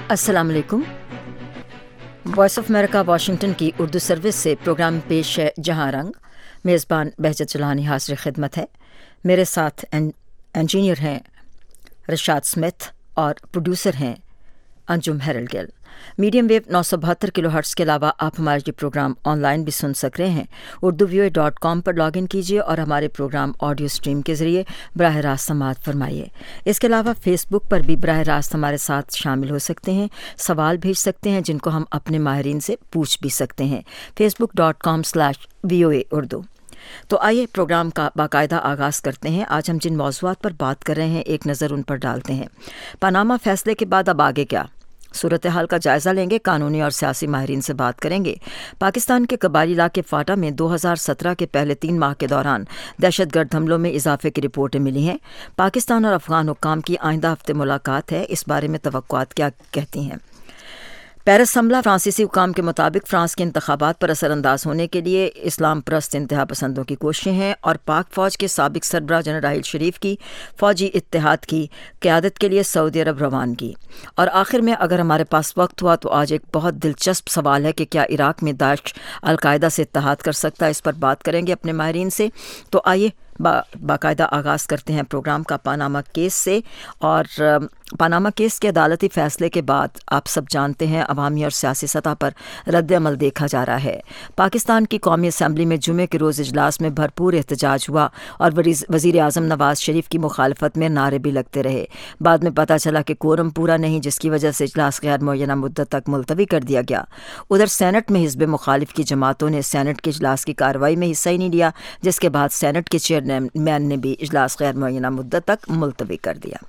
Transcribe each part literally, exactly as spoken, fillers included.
अस्सलाम वालेकुम। Voice of America Washington की उर्दू सर्विस से प्रोग्राम पेश है जहां रंग। मेज़बान बहजत चलानी हाज़िर खिदमत है। मेरे साथ इंजीनियर हैं रशाद स्मिथ और प्रोड्यूसर हैं अंजुम हेरल। मीडियम वेव नौ सौ बहत्तर किलो हर्ट्ज़ के अलावा आप हमारे ये प्रोग्राम ऑनलाइन भी सुन सक रहे हैं। उर्दू व्यू डॉट कॉम पर लॉगिन कीजिए और हमारे प्रोग्राम ऑडियो स्ट्रीम के ज़रिए बराह रास्त समाअत फरमाइए। इसके अलावा फेसबुक पर भी बराह रास्त हमारे साथ शामिल हो सकते हैं, सवाल भेज सकते हैं जिनको हम अपने माहिरीन से पूछ भी सकते हैं। Facebook dot com slash V O A Urdu. तो आइए प्रोग्राम का बाकायदा आगाज़ करते हैं। आज हम जिन मौज़ूआत पर बात कर रहे हैं एक नज़र उन पर डालते हैं। पनामा फैसले के बाद अब आगे क्या, सूरत हाल का जायज़ा लेंगे, कानूनी और सियासी माहिरीन से बात करेंगे। पाकिस्तान के कबायली इलाके फाटा में दो हज़ार सत्रह के पहले तीन माह के दौरान दहशतगर्द हमलों में इजाफे की रिपोर्टें मिली हैं। पाकिस्तान और अफगान हुक्काम की आइंदा हफ्ते मुलाकात है, इस बारे में तवक्कुआत क्या कहती हैं। पेरिस हमला, फ्रांसीसी हुकाम के मुताबिक फ्रांस के इंतखाबात पर असरअंदाज होने के लिए इस्लाम परस्त इंतहा पसंदों की कोशिशें हैं। और पाक फ़ौज के साबिक सरबराह जनरल राहिल शरीफ की फ़ौजी इत्तेहाद की क़यादत के लिए सऊदी अरब रवानगी। और आखिर में अगर हमारे पास वक्त हुआ तो आज एक बहुत दिलचस्प सवाल है कि क्या इराक़ में दाइश अलकायदा से इत्तेहाद कर सकता है। इस पर बात करेंगे अपने माहिरीन से। तो आइए बा बाकायदा आगाज़ करते हैं प्रोग्राम का पानामा केस से। और पानामा केस के अदालती फ़ैसले के बाद आप सब जानते हैं अवामी और सियासी सतह पर रद्द अमल देखा जा रहा है। पाकिस्तान की कौमी असम्बली में जुमे के रोज़ इजलास में भरपूर एहतजाज हुआ और वज़ीर आज़म नवाज शरीफ की मुखालफत में नारे भी लगते रहे। बाद में पता चला कि कोरम पूरा नहीं, जिसकी वजह से इजलास गैर मुअय्यना मुद्दत तक मुलतवी कर दिया गया। उधर सैनेट में हिज़्ब मुखालिफ की जमातों ने सैनेट के इजलास की कार्रवाई में हिस्सा ही नहीं लिया, जिसके बाद सैनेट के चेयरमैन ने भी इजलास गैर मुअय्यना मुद्दत तक मुलतवी कर दिया।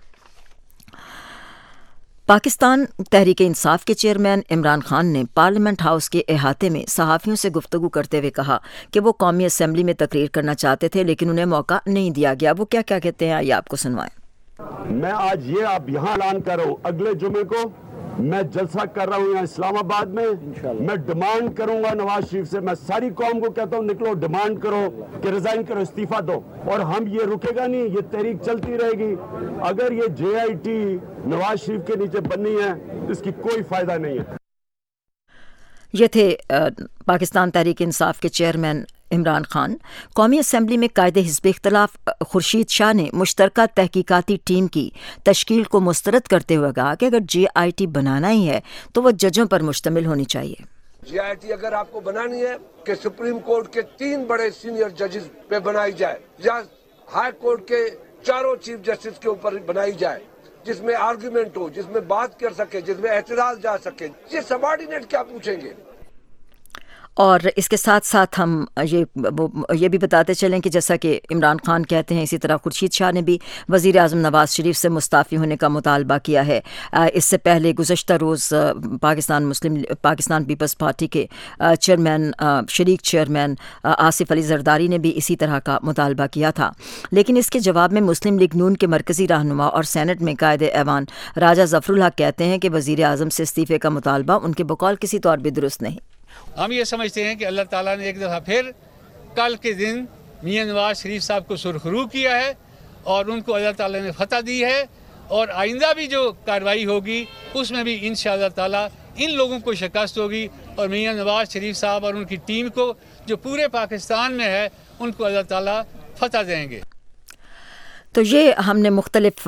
पाकिस्तान तहरीक इंसाफ के चेयरमैन इमरान खान ने पार्लियामेंट हाउस के अहाते में सहाफ़ियों से गुफ्तगू करते हुए कहा कि वो कौमी असम्बली में तकरीर करना चाहते थे लेकिन उन्हें मौका नहीं दिया गया। वो क्या क्या कहते हैं आइए आपको सुनवाएं। मैं आज ये आप यहाँ ऐलान कर रहा हूँ, अगले जुमे को मैं जलसा कर रहा हूँ यहाँ इस्लामाबाद में। मैं डिमांड करूंगा नवाज शरीफ से, मैं सारी कौम को कहता हूँ निकलो, डिमांड करो कि रिजाइन करो, इस्तीफा दो। और हम ये रुकेगा नहीं, ये तहरीक चलती रहेगी। अगर ये जे आई टी नवाज शरीफ के नीचे बननी है तो इसकी कोई फायदा नहीं है। ये थे आ, पाकिस्तान तहरीक इंसाफ के चेयरमैन इमरान खान। कौमी असम्बली में कायदे हिज़्ब इख्तिलाफ खुर्शीद शाह ने मुश्तरका तहकीकाती टीम की तश्कील को मुस्तरद करते हुए कहा कि अगर जे आई टी बनाना ही है तो वह जजों पर मुश्तमिल होनी चाहिए। जे आई टी अगर आपको बनानी है कि सुप्रीम कोर्ट के तीन बड़े सीनियर जजेस पे बनाई जाए या हाई कोर्ट के चारों चीफ जस्टिस के ऊपर बनाई जाए, जिसमें आर्गुमेंट हो, जिसमें बात कर सके, जिसमें एतराज जा सके, ये सबॉर्डिनेट क्या पूछेंगे। और इसके साथ साथ हम ये वो ये भी बताते चलें कि जैसा कि इमरान खान कहते हैं, इसी तरह खुर्शीद शाह ने भी वज़ीर आज़म नवाज शरीफ से मुस्ताफ़ी होने का मुतालबा किया है। इससे पहले गुज़श्ता रोज़ Pakistan Muslim Pakistan Peoples Party के चेयरमैन शरीक चेयरमैन आसिफ अली जरदारी ने भी इसी तरह का मुतालबा किया था। लेकिन इसके जवाब में मुस्लिम लीग नून के मरकज़ी रहनुमा और सैनेट में कायदे ऐवान राजा ज़फ़रुल हक कहते हैं कि वज़ीर आज़म से इस्तीफ़े का मुतालबा उनके बकौल किसी तौर भी दुरुस्त नहीं। हम ये समझते हैं कि अल्लाह ताला ने एक दफ़ा फिर कल के दिन मियां नवाज शरीफ साहब को सुरखरू किया है और उनको अल्लाह ताला ने फतह दी है। और आइंदा भी जो कार्रवाई होगी उसमें भी इंशाअल्लाह ताला इन लोगों को शिकस्त होगी और मियां नवाज शरीफ साहब और उनकी टीम को जो पूरे पाकिस्तान में है उनको अल्लाह ताला फतह देंगे। तो ये हमने मुख्तलिफ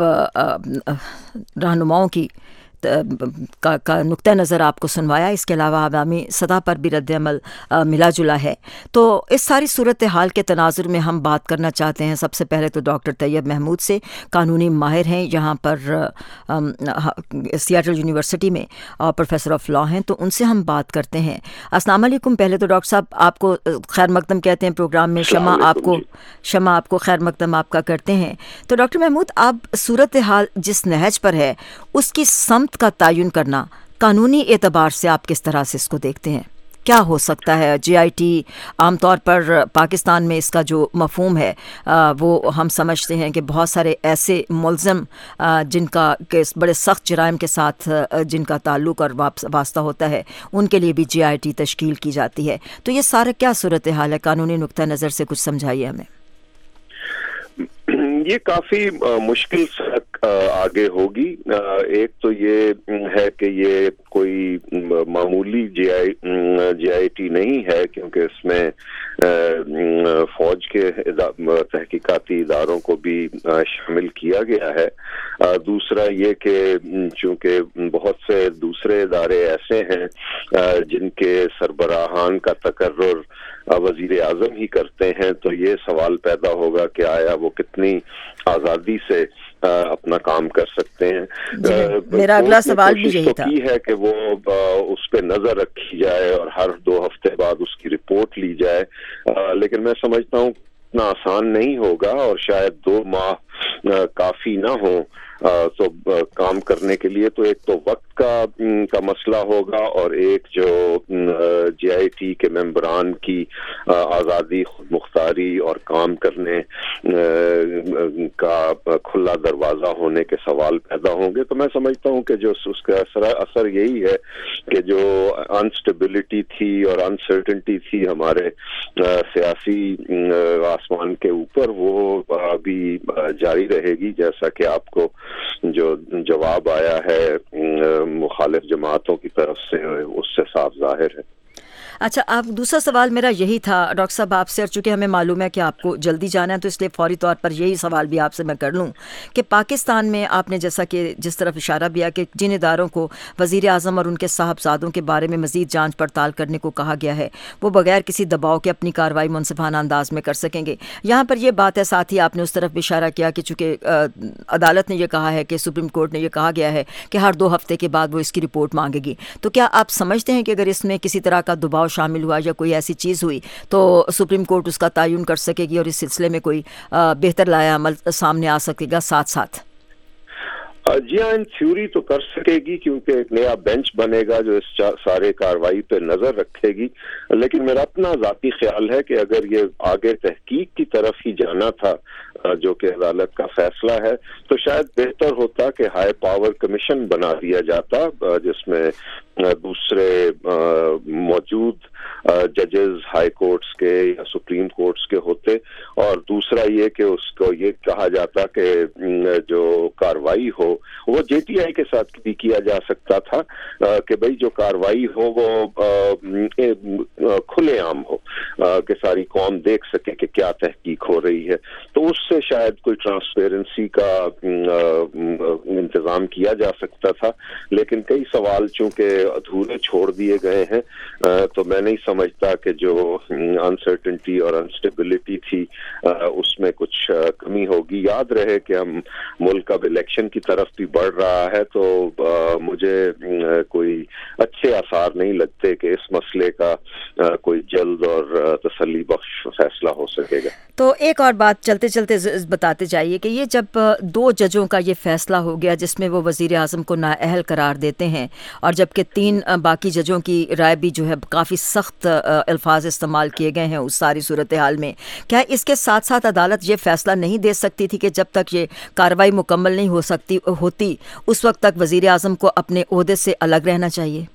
रहनुमाओं की का, का नुक्ता नज़र आपको सुनवाया। इसके अलावा अवामी सतह पर भी रद्द अमल मिला जुला है। तो इस सारी सूरत हाल के तनाजुर में हम बात करना चाहते हैं सबसे पहले तो डॉक्टर तैयब महमूद से, कानूनी माहिर हैं यहाँ पर सियाटल यूनिवर्सिटी में और प्रोफेसर ऑफ लॉ हैं, तो उनसे हम बात करते हैं। अस्सलाम वालेकुम। पहले तो डॉक्टर साहब आपको खैर मकदम कहते हैं प्रोग्राम में, शमा आपको शमा आपको खैर मकदम आपका करते हैं। तो डॉक्टर महमूद, आप सूरत हाल जिस नहज पर है उसकी समत का तयन करना कानूनी एतबार से आप किस तरह से इसको देखते हैं? क्या हो सकता है? जे आई टी आमतौर पर पाकिस्तान में इसका जो मफहूम है आ, वो हम समझते हैं कि बहुत सारे ऐसे मुलज़म जिनका के बड़े सख्त जराइम के साथ जिनका ताल्लुक़ और वास्ता होता है उनके लिए भी जे आई टी तश्कील की जाती है। तो ये सारा क्या सूरत हाल है कानूनी नुक्ता नज़र से? कुछ समझाइए हमें। ये काफी मुश्किल آگے ہوگی. ایک تو یہ ہے کہ یہ کوئی معمولی جے آئی جے آئی ٹی نہیں ہے، کیونکہ اس میں فوج کے تحقیقاتی اداروں کو بھی شامل کیا گیا ہے. دوسرا یہ کہ چونکہ بہت سے دوسرے ادارے ایسے ہیں جن کے سربراہان کا تقرر وزیر اعظم ہی کرتے ہیں، تو یہ سوال پیدا ہوگا کہ آیا وہ کتنی آزادی سے اپنا کام کر سکتے ہیں. میرا اگلا سوال بھی یہی تھا ہے کہ وہ اس پہ نظر رکھی جائے اور ہر دو ہفتے بعد اس کی رپورٹ لی جائے، لیکن میں سمجھتا ہوں اتنا آسان نہیں ہوگا اور شاید دو ماہ کافی نہ ہو تو کام کرنے کے لیے. تو ایک تو وقت کا کا مسئلہ ہوگا، اور ایک جو جے آئی ٹی کے ممبران کی آزادی، خود مختاری اور کام کرنے کا کھلا دروازہ ہونے کے سوال پیدا ہوں گے. تو میں سمجھتا ہوں کہ جو اس کا اثر اثر یہی ہے کہ جو انسٹیبلٹی تھی اور انسرٹنٹی تھی ہمارے سیاسی آسمان کے اوپر، وہ ابھی جاری رہے گی، جیسا کہ آپ کو جو جواب آیا ہے مخالف جماعتوں کی طرف سے اس سے صاف ظاہر ہے. اچھا، آپ دوسرا سوال میرا یہی تھا ڈاکٹر صاحب آپ سے، اور چونکہ ہمیں معلوم ہے کہ آپ کو جلدی جانا ہے تو اس لیے فوری طور پر یہی سوال بھی آپ سے میں کر لوں کہ پاکستان میں آپ نے جیسا کہ جس طرف اشارہ کیا کہ جن اداروں کو وزیر اعظم اور ان کے صاحبزادوں کے بارے میں مزید جانچ پڑتال کرنے کو کہا گیا ہے، وہ بغیر کسی دباؤ کے اپنی کارروائی منصفانہ انداز میں کر سکیں گے. یہاں پر یہ بات ہے، ساتھ ہی آپ نے اس طرف بھی اشارہ کیا کہ چونکہ عدالت نے یہ کہا ہے کہ سپریم کورٹ نے یہ کہا گیا ہے کہ ہر دو ہفتے کے بعد وہ اس کی رپورٹ مانگے گی. تو کیا آپ سمجھتے ہیں کہ اگر اس میں کسی طرح کا دباؤ شامل ہوا یا کوئی ایسی چیز ہوئی تو سپریم کورٹ اس کا تعین کر سکے گی اور اس سلسلے میں کوئی بہتر لایا عمل سامنے آ سکے گا ساتھ ساتھ؟ جی ہاں، ان تھیوری تو کر سکے گی، کیونکہ ایک نیا بینچ بنے گا جو اس سارے کاروائی پہ نظر رکھے گی. لیکن میرا اپنا ذاتی خیال ہے کہ اگر یہ آگے تحقیق کی طرف ہی جانا تھا جو کہ عدالت کا فیصلہ ہے، تو شاید بہتر ہوتا کہ ہائی پاور کمیشن بنا دیا جاتا جس میں دوسرے موجود ججز ہائی کورٹس کے یا سپریم کورٹس کے ہوتے، اور دوسرا یہ کہ اس کو یہ کہا جاتا کہ جو کاروائی ہو وہ جے ٹی آئی کے ساتھ بھی کیا جا سکتا تھا کہ بھئی جو کاروائی ہو وہ کھلے عام ہو کہ ساری قوم دیکھ سکے کہ کیا تحقیق ہو رہی ہے. تو اس سے شاید کوئی ٹرانسپیرنسی کا انتظام کیا جا سکتا تھا. لیکن کئی سوال چونکہ ادھورے چھوڑ دیے گئے ہیں تو میں نہیں سمجھتا کہ جو انسرٹنٹی اور انسٹیبلٹی تھی اس میں کچھ کمی ہوگی. یاد رہے کہ ہم ملک اب الیکشن کی طرف بھی بڑھ رہا ہے، تو مجھے کوئی اچھے آثار نہیں لگتے کہ اس مسئلے کا کوئی جلد اور تسلی بخش فیصلہ ہو سکے گا. تو ایک اور بات چلتے چلتے بتاتے جائیے کہ یہ جب دو ججوں کا یہ فیصلہ ہو گیا جس میں وہ وزیر اعظم کو نااہل قرار دیتے ہیں، اور جبکہ تین باقی ججوں کی رائے بھی جو ہے کافی سخت الفاظ استعمال کیے گئے ہیں اس ساری صورتحال میں، کیا اس کے ساتھ ساتھ عدالت یہ فیصلہ نہیں دے سکتی تھی کہ جب تک یہ کارروائی مکمل نہیں ہو سکتی ہوتی اس وقت تک وزیر اعظم کو اپنے عہدے سے الگ رہنا چاہیے؟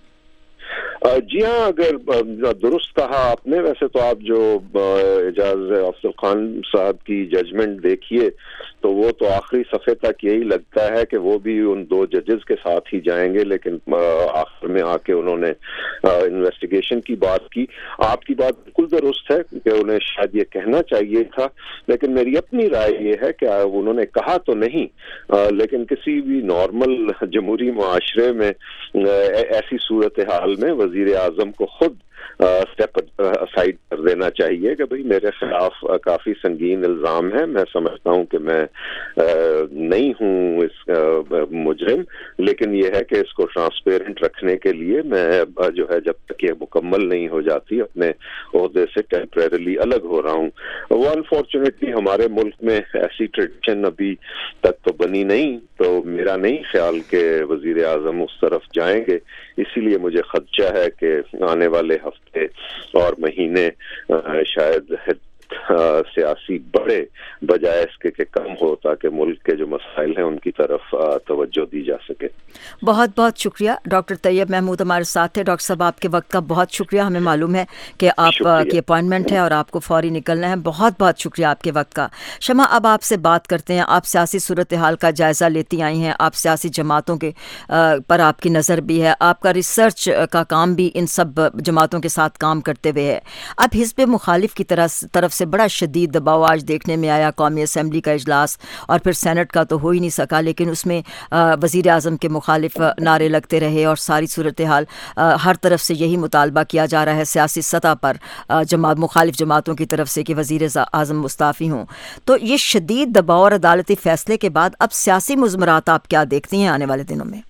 جی ہاں، اگر درست کہا آپ نے. ویسے تو آپ جو اعجاز افضل خان صاحب کی ججمنٹ دیکھیے تو وہ تو آخری صفحے تک یہی لگتا ہے کہ وہ بھی ان دو ججز کے ساتھ ہی جائیں گے، لیکن آخر میں آ کے انہوں نے انویسٹیگیشن کی بات کی. آپ کی بات بالکل درست ہے کہ انہیں شاید یہ کہنا چاہیے تھا، لیکن میری اپنی رائے یہ ہے کہ انہوں نے کہا تو نہیں، لیکن کسی بھی نارمل جمہوری معاشرے میں ایسی صورتحال میں وزیر اعظم کو خود اسٹیپ اسائڈ کر دینا چاہیے کہ بھئی میرے خلاف کافی سنگین الزام ہے، میں سمجھتا ہوں کہ میں نہیں ہوں اس مجرم، لیکن یہ ہے کہ اس کو ٹرانسپیرنٹ رکھنے کے لیے میں جو ہے جب تک یہ مکمل نہیں ہو جاتی اپنے عہدے سے ٹیمپریرلی الگ ہو رہا ہوں. وہ انفارچونیٹلی ہمارے ملک میں ایسی ٹریڈیشن ابھی تک تو بنی نہیں، تو میرا نہیں خیال کہ وزیر اعظم اس طرف جائیں گے. اسی لیے مجھے خدشہ ہے کہ آنے والے ہفتے اور مہینے شاید سیاسی بڑھے بجائے اس کے کہ کم ہو، تاکہ ملک کے جو مسائل ہیں ان کی طرف توجہ دی جا سکے. بہت بہت شکریہ ڈاکٹر طیب محمود ہمارے ساتھ تھے. ڈاکٹر صاحب آپ کے وقت کا بہت شکریہ. ہمیں معلوم ہے کہ آپ کی اپوائنٹمنٹ ہے اور آپ کو فوری نکلنا ہے. بہت بہت شکریہ آپ کے وقت کا. شمع اب آپ سے بات کرتے ہیں. آپ سیاسی صورتحال کا جائزہ لیتی آئی ہیں، آپ سیاسی جماعتوں کے پر آپ کی نظر بھی ہے، آپ کا ریسرچ کا کام بھی ان سب جماعتوں کے ساتھ کام کرتے ہوئے ہے. اب حزب مخالف کی طرف سے بڑا شدید دباؤ آج دیکھنے میں آیا. قومی اسمبلی کا اجلاس اور پھر سینٹ کا تو ہو ہی نہیں سکا، لیکن اس میں وزیر اعظم کے مخالف نعرے لگتے رہے اور ساری صورتحال ہر طرف سے یہی مطالبہ کیا جا رہا ہے سیاسی سطح پر جماعت مخالف جماعتوں کی طرف سے کہ وزیر اعظم مستعفی ہوں. تو یہ شدید دباؤ اور عدالتی فیصلے کے بعد اب سیاسی مضمرات آپ کیا دیکھتی ہیں آنے والے دنوں میں؟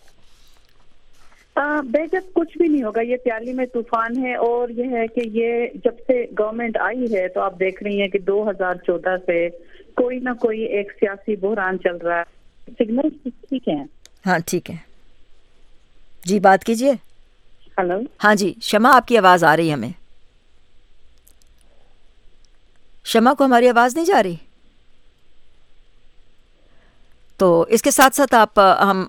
بےجب کچھ بھی نہیں ہوگا. یہ پیالی میں طوفان ہے، اور یہ ہے کہ یہ جب سے گورنمنٹ آئی ہے تو آپ دیکھ رہی ہیں کہ دو ہزار چودہ سے کوئی نہ کوئی ایک سیاسی بحران چل رہا ہے. سگنل ٹھیک ہے؟ ہاں ٹھیک ہے جی، بات کیجئے. ہلو. ہاں جی شمع، آپ کی آواز آ رہی ہے ہمیں. شمع کو ہماری آواز نہیں جا رہی؟ تو اس کے ساتھ ساتھ آپ ہم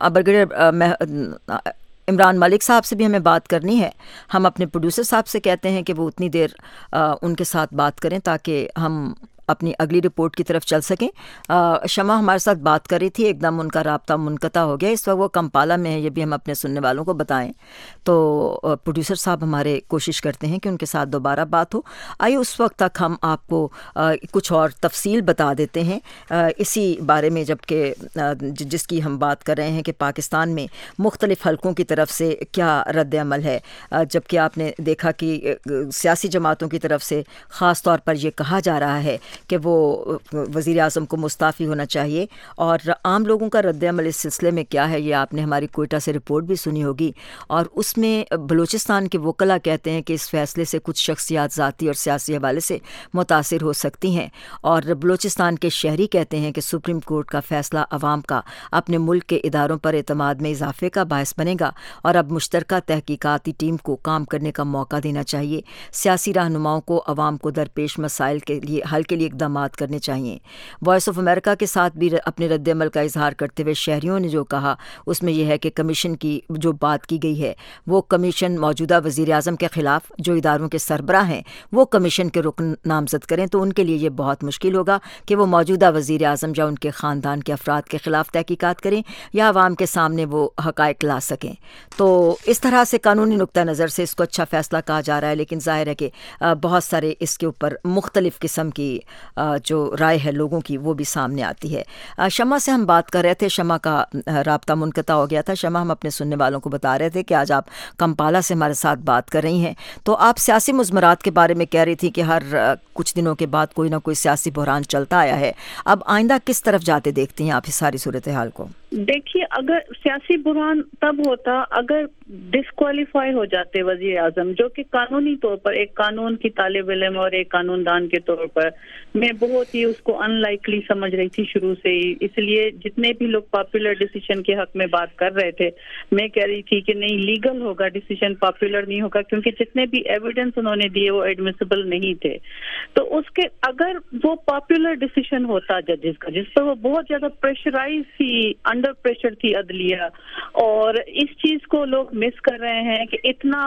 برگیڈیئر عمران ملک صاحب سے بھی ہمیں بات کرنی ہے. ہم اپنے پروڈیوسر صاحب سے کہتے ہیں کہ وہ اتنی دیر ان کے ساتھ بات کریں تاکہ ہم اپنی اگلی رپورٹ کی طرف چل سکیں. شمع ہمارے ساتھ بات کر رہی تھی، ایک دم ان کا رابطہ منقطع ہو گیا. اس وقت وہ کمپالا میں ہے، یہ بھی ہم اپنے سننے والوں کو بتائیں. تو پروڈیوسر صاحب ہمارے کوشش کرتے ہیں کہ ان کے ساتھ دوبارہ بات ہو. آئیے اس وقت تک ہم آپ کو کچھ اور تفصیل بتا دیتے ہیں اسی بارے میں، جبکہ جس کی ہم بات کر رہے ہیں کہ پاکستان میں مختلف حلقوں کی طرف سے کیا رد عمل ہے. جبکہ آپ نے دیکھا کہ سیاسی جماعتوں کی طرف سے خاص طور پر یہ کہا جا رہا ہے کہ وہ وزیر اعظم کو مستعفی ہونا چاہیے، اور عام لوگوں کا رد عمل اس سلسلے میں کیا ہے یہ آپ نے ہماری کوئٹہ سے رپورٹ بھی سنی ہوگی. اور اس میں بلوچستان کے وکلاء کہتے ہیں کہ اس فیصلے سے کچھ شخصیات ذاتی اور سیاسی حوالے سے متاثر ہو سکتی ہیں، اور بلوچستان کے شہری کہتے ہیں کہ سپریم کورٹ کا فیصلہ عوام کا اپنے ملک کے اداروں پر اعتماد میں اضافے کا باعث بنے گا، اور اب مشترکہ تحقیقاتی ٹیم کو کام کرنے کا موقع دینا چاہیے. سیاسی رہنماؤں کو عوام کو درپیش مسائل کے لیے حل کے لیے اقدامات کرنے چاہیے. وائس آف امریکہ کے ساتھ بھی اپنے رد عمل کا اظہار کرتے ہوئے شہریوں نے جو کہا اس میں یہ ہے کہ کمیشن کی جو بات کی گئی ہے وہ کمیشن موجودہ وزیر اعظم کے خلاف جو اداروں کے سربراہ ہیں وہ کمیشن کے رکن نامزد کریں تو ان کے لیے یہ بہت مشکل ہوگا کہ وہ موجودہ وزیر اعظم یا ان کے خاندان کے افراد کے خلاف تحقیقات کریں یا عوام کے سامنے وہ حقائق لا سکیں. تو اس طرح سے قانونی نقطہ نظر سے اس کو اچھا فیصلہ کہا جا رہا ہے، لیکن ظاہر ہے کہ بہت سارے اس کے اوپر مختلف قسم کی جو رائے ہے لوگوں کی وہ بھی سامنے آتی ہے. شمع سے ہم بات کر رہے تھے، شمع کا رابطہ منقطع ہو گیا تھا. شمع ہم اپنے سننے والوں کو بتا رہے تھے کہ آج آپ کمپالا سے ہمارے ساتھ بات کر رہی ہیں، تو آپ سیاسی مضمرات کے بارے میں کہہ رہی تھی کہ ہر کچھ دنوں کے بعد کوئی نہ کوئی سیاسی بحران چلتا آیا ہے. اب آئندہ کس طرف جاتے دیکھتی ہیں آپ اس ساری صورتحال کو؟ دیکھیے، اگر سیاسی بحران تب ہوتا اگر ڈسکوالیفائی ہو جاتے وزیر اعظم، جو کہ قانونی طور پر ایک قانون کی طالب علم اور ایک قانون دان کے طور پر میں بہت ہی اس کو ان لائکلی سمجھ رہی تھی شروع سے ہی. اس لیے جتنے بھی لوگ پاپولر ڈیسیشن کے حق میں بات کر رہے تھے میں کہہ رہی تھی کہ نہیں، لیگل ہوگا ڈیسیشن، پاپولر نہیں ہوگا، کیونکہ جتنے بھی ایویڈنس انہوں نے دیے وہ ایڈمیسیبل نہیں تھے. تو اس کے اگر وہ پاپولر ڈیسیشن ہوتا ججز کا، جس پر وہ بہت زیادہ پریشرائز تھی، انڈر پریشر تھی عدلیہ، اور اس چیز کو لوگ مس کر رہے ہیں کہ اتنا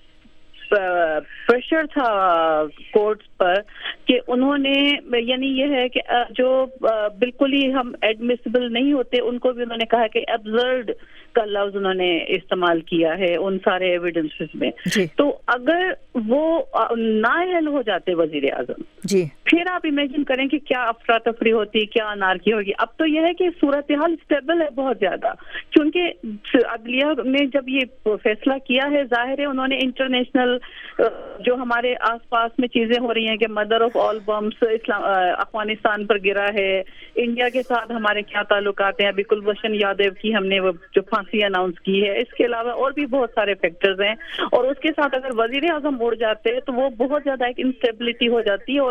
پریشر تھا کورٹس پر کہ انہوں نے، یعنی یہ ہے کہ جو بالکل ہی ہم ایڈمیسیبل نہیں ہوتے ان کو بھی انہوں نے کہا کہ ابزرڈ کا لفظ انہوں نے استعمال کیا ہے ان سارے ایویڈنسز میں. تو اگر وہ نااہل ہو جاتے وزیر اعظم جی، پھر آپ امیجن کریں کہ کیا افراتفری ہوتی، کیا انارکی ہوگی. اب تو یہ ہے کہ صورتحال اسٹیبل ہے بہت زیادہ، کیونکہ عدلیہ نے جب یہ فیصلہ کیا ہے، ظاہر ہے انہوں نے انٹرنیشنل جو ہمارے آس پاس میں چیزیں ہو رہی ہیں کہ مدر آف آل بمس اسلام افغانستان پر گرا ہے، انڈیا کے ساتھ ہمارے کیا تعلقات ہیں، ابھی کلبھوشن یادو کی ہم نے وہ جو پھانسی اناؤنس کی ہے، اس کے علاوہ اور بھی بہت سارے فیکٹرز ہیں. اور اس کے ساتھ اگر وزیر اعظم اڑ جاتے ہیں تو وہ بہت زیادہ ایک انسٹیبلٹی ہو جاتی ہے اور بالکل ایک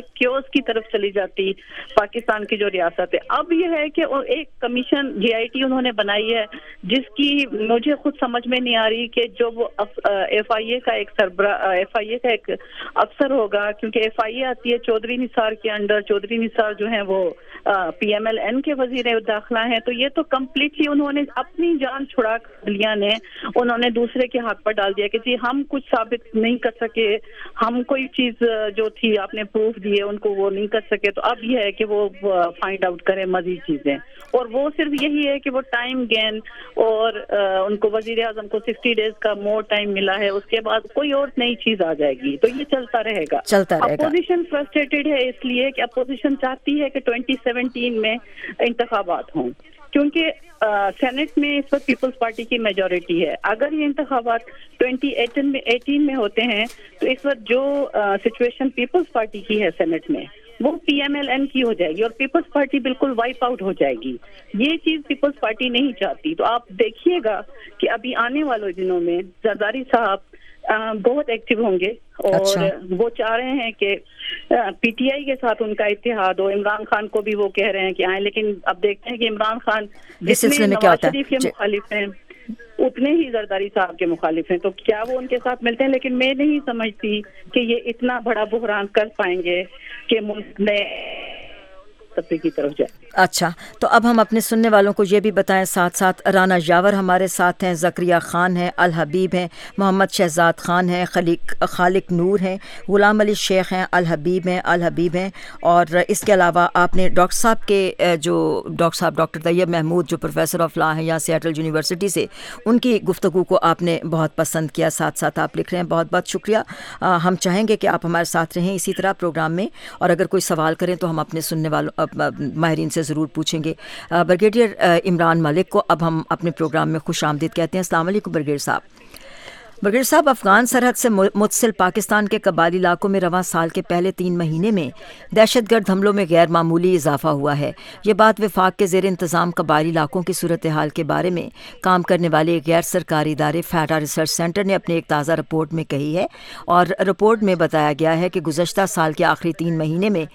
کیوس کی طرف چلی جاتی پاکستان کی جو ریاست ہے. اب یہ ہے کہ ایک کمیشن جی آئی ٹی انہوں نے بنائی ہے جس کی مجھے خود سمجھ میں نہیں آ رہی کہ جو وہ ایف آئی اے کا ایک سربراہ ایف آئی اے کا ایک افسر ہوگا, کیونکہ ایف آئی اے آتی ہے چودھری نثار کے انڈر. چودھری نثار جو ہیں وہ پی ایم ایل این کے وزیر داخلہ ہیں. تو یہ تو کمپلیٹلی انہوں نے اپنی جان چھڑا لیا نے انہوں نے دوسرے کے ہاتھ پر ڈال دیا کہ جی ہم کچھ ثابت نہیں کر سکے, ہم کوئی چیز جو تھی آپ نے پروف دیے ان کو وہ نہیں کر سکے. تو اب یہ ہے کہ وہ فائنڈ آؤٹ کریں مزید چیزیں, اور وہ صرف یہی ہے کہ وہ ٹائم گین, اور ان کو وزیر اعظم کو سکسٹی ڈیز کا مور ٹائم ملا ہے, اس کے بعد کوئی اور نئی چیز آ جائے گی. تو یہ چلتا رہے گا چلتا رہے گا. اپوزیشن فرسٹریٹڈ ہے اس لیے کہ اپوزیشن چاہتی ہے کہ ٹوئنٹی سیونٹین میں انتخابات ہوں, کیونکہ سینٹ میں اس وقت پیپلز پارٹی کی میجورٹی ہے. اگر یہ انتخابات ٹوئنٹی ایٹین میں ایٹین میں ہوتے ہیں تو اس وقت جو سچویشن پیپلز پارٹی کی ہے سینٹ میں وہ پی ایم ایل این کی ہو جائے گی, اور پیپلز پارٹی بالکل وائپ آؤٹ ہو جائے گی. یہ چیز پیپلز پارٹی نہیں چاہتی. تو آپ دیکھیے گا کہ ابھی آنے والے دنوں میں زرداری صاحب بہت ایکٹیو ہوں گے, اور اچھا. وہ چاہ رہے ہیں کہ پی ٹی آئی کے ساتھ ان کا اتحاد ہو. عمران خان کو بھی وہ کہہ رہے ہیں کہ آئیں, لیکن اب دیکھتے ہیں کہ عمران خان جتنے نواز شریف کے مخالف ہیں اتنے ہی زرداری صاحب کے مخالف ہیں. تو کیا وہ ان کے ساتھ ملتے ہیں؟ لیکن میں نہیں سمجھتی کہ یہ اتنا بڑا بحران کر پائیں گے کہ ملک میں طبقے کی طرف جائے. اچھا, تو اب ہم اپنے سننے والوں کو یہ بھی بتائیں ساتھ ساتھ رانا یاور ہمارے ساتھ ہیں, زکریا خان ہیں, الحبیب ہیں, محمد شہزاد خان ہیں, خلیق خالق نور ہیں, غلام علی شیخ ہیں, الحبیب ہیں الحبیب ہیں اور اس کے علاوہ آپ نے ڈاکٹر صاحب کے جو ڈاکٹر صاحب ڈاکٹر طیب محمود جو پروفیسر آف لا ہیں یہاں سیٹل یونیورسٹی سے, ان کی گفتگو کو آپ نے بہت پسند کیا. ساتھ ساتھ آپ لکھ رہے ہیں, بہت بہت شکریہ. ہم چاہیں گے کہ آپ ہمارے ساتھ رہیں اسی طرح پروگرام میں, اور اگر کوئی سوال کریں تو ہم اپنے سننے والوں ماہرین سے ضرور پوچھیں گے. برگیڈیئر عمران ملک کو اب ہم اپنے پروگرام میں خوش آمدید کہتے ہیں. السلام علیکم برگیڈیئر صاحب. برگیڈیئر صاحب, افغان سرحد سے متصل پاکستان کے قبائلی علاقوں میں رواں سال کے پہلے تین مہینے میں دہشت گرد حملوں میں غیر معمولی اضافہ ہوا ہے. یہ بات وفاق کے زیر انتظام قبائلی علاقوں کی صورتحال کے بارے میں کام کرنے والے غیر سرکاری ادارے فیٹا ریسرچ سینٹر نے اپنے ایک تازہ رپورٹ میں کہی ہے, اور رپورٹ میں بتایا گیا ہے کہ گزشتہ سال کے آخری تین مہینے میں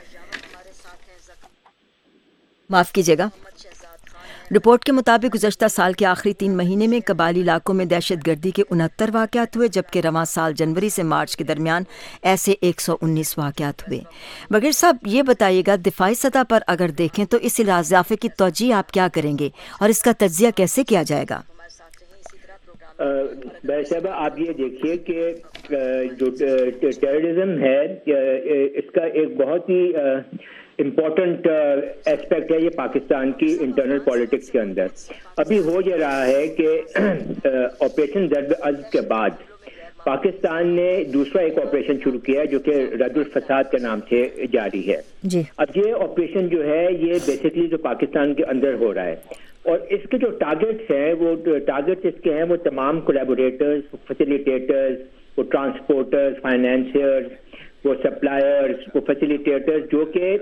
معاف کیجیے گا رپورٹ کے مطابق گزشتہ سال کے آخری تین مہینے میں قبائلی علاقوں میں دہشت گردی کے انہتر واقعات ہوئے, جبکہ رواں سال جنوری سے مارچ کے درمیان ایسے ایک سو انیس واقعات ہوئے. بغیر صاحب یہ بتائیے گا, دفاعی سطح پر اگر دیکھیں تو اس اضافے کی توجیہ آپ کیا کریں گے اور اس کا تجزیہ کیسے کیا جائے گا؟ صاحبہ آپ یہ دیکھیے کہ جو ٹیررزم ہے اس کا ایک بہت ہی امپورٹنٹ ایسپیکٹ ہے یہ پاکستان کی انٹرنل پالیٹکس کے اندر. ابھی ہو یہ رہا ہے کہ آپریشن ضرب عضب کے بعد پاکستان نے دوسرا ایک آپریشن شروع کیا جو کہ رد الفساد کے نام سے جاری ہے. جی. اب یہ آپریشن جو ہے یہ بیسکلی جو پاکستان کے اندر ہو رہا ہے, اور اس کے جو ٹارگیٹس ہیں وہ ٹارگیٹس اس کے ہیں وہ تمام کولیبوریٹرز, فیسیلیٹیٹرز, وہ ٹرانسپورٹرز, فائنینسیئرز, وہ سپلائرز, وہ فیسیلیٹیٹرز, جو کہ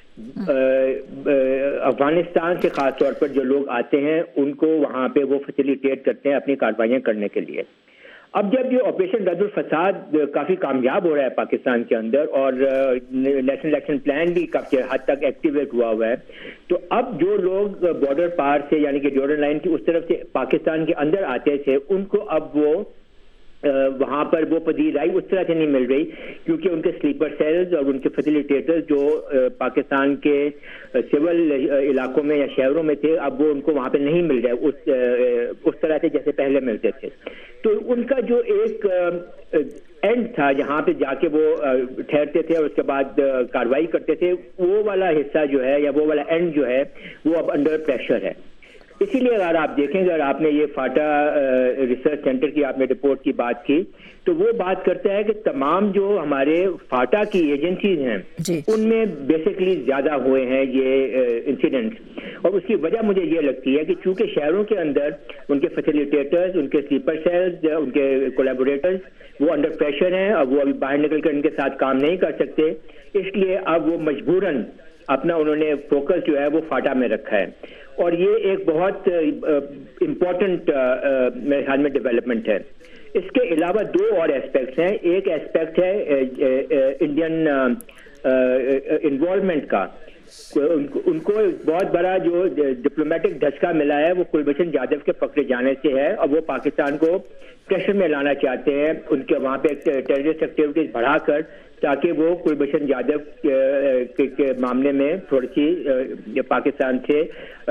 افغانستان سے خاص طور پر جو لوگ آتے ہیں ان کو وہاں پہ وہ فیسیلیٹیٹ کرتے ہیں اپنی کاروائیاں کرنے کے لیے. اب جب یہ آپریشن رد الفساد کافی کامیاب ہو رہا ہے پاکستان کے اندر, اور نیشنل ایکشن پلان بھی کافی حد تک ایکٹیویٹ ہوا ہوا ہے, تو اب جو لوگ بارڈر پار سے یعنی کہ جارڈن لائن کی اس طرف سے پاکستان کے اندر آتے تھے ان کو اب وہ وہاں پر وہ پذیرائی اس طرح سے نہیں مل رہی, کیونکہ ان کے سلیپر سیلز اور ان کے فیسیلیٹیٹر جو پاکستان کے سول علاقوں میں یا شہروں میں تھے اب وہ ان کو وہاں پہ نہیں مل رہے اس اس طرح سے جیسے پہلے ملتے تھے. تو ان کا جو ایک اینڈ تھا جہاں پہ جا کے وہ ٹھہرتے تھے اور اس کے بعد کارروائی کرتے تھے, وہ والا حصہ جو ہے یا وہ والا اینڈ جو ہے وہ اب انڈر پریشر ہے. اسی لیے اگر آپ دیکھیں, اگر آپ نے یہ فاٹا ریسرچ سینٹر کی آپ نے رپورٹ کی بات کی, تو وہ بات کرتا ہے کہ تمام جو ہمارے فاٹا کی ایجنسیز ہیں جی. ان میں بیسکلی زیادہ ہوئے ہیں یہ انسیڈنٹس, اور اس کی وجہ مجھے یہ لگتی ہے کہ چونکہ شہروں کے اندر ان کے فیسیلیٹیٹرز, ان کے سلیپر سیلز, ان کے کولیبوریٹرز وہ انڈر پریشر ہیں, اب وہ ابھی باہر نکل کر ان کے ساتھ کام نہیں کر سکتے, اس لیے اب وہ مجبوراً اپنا انہوں نے فوکس جو ہے وہ فاٹا میں رکھا ہے. اور یہ ایک بہت امپورٹنٹ میرے خیال میں ڈیولپمنٹ ہے. اس کے علاوہ دو اور ایسپیکٹس ہیں. ایک ایسپیکٹ ہے انڈین انوالومنٹ کا ان کو بہت بڑا جو ڈپلومیٹک دھچکا ملا ہے وہ کلبھوشن جادو کے پکڑے جانے سے ہے, اور وہ پاکستان کو پریشر میں لانا چاہتے ہیں ان کے وہاں پہ ٹیررسٹ ایکٹیویٹیز بڑھا کر, تاکہ وہ کلبھوشن جادو کے معاملے میں تھوڑی سی پاکستان سے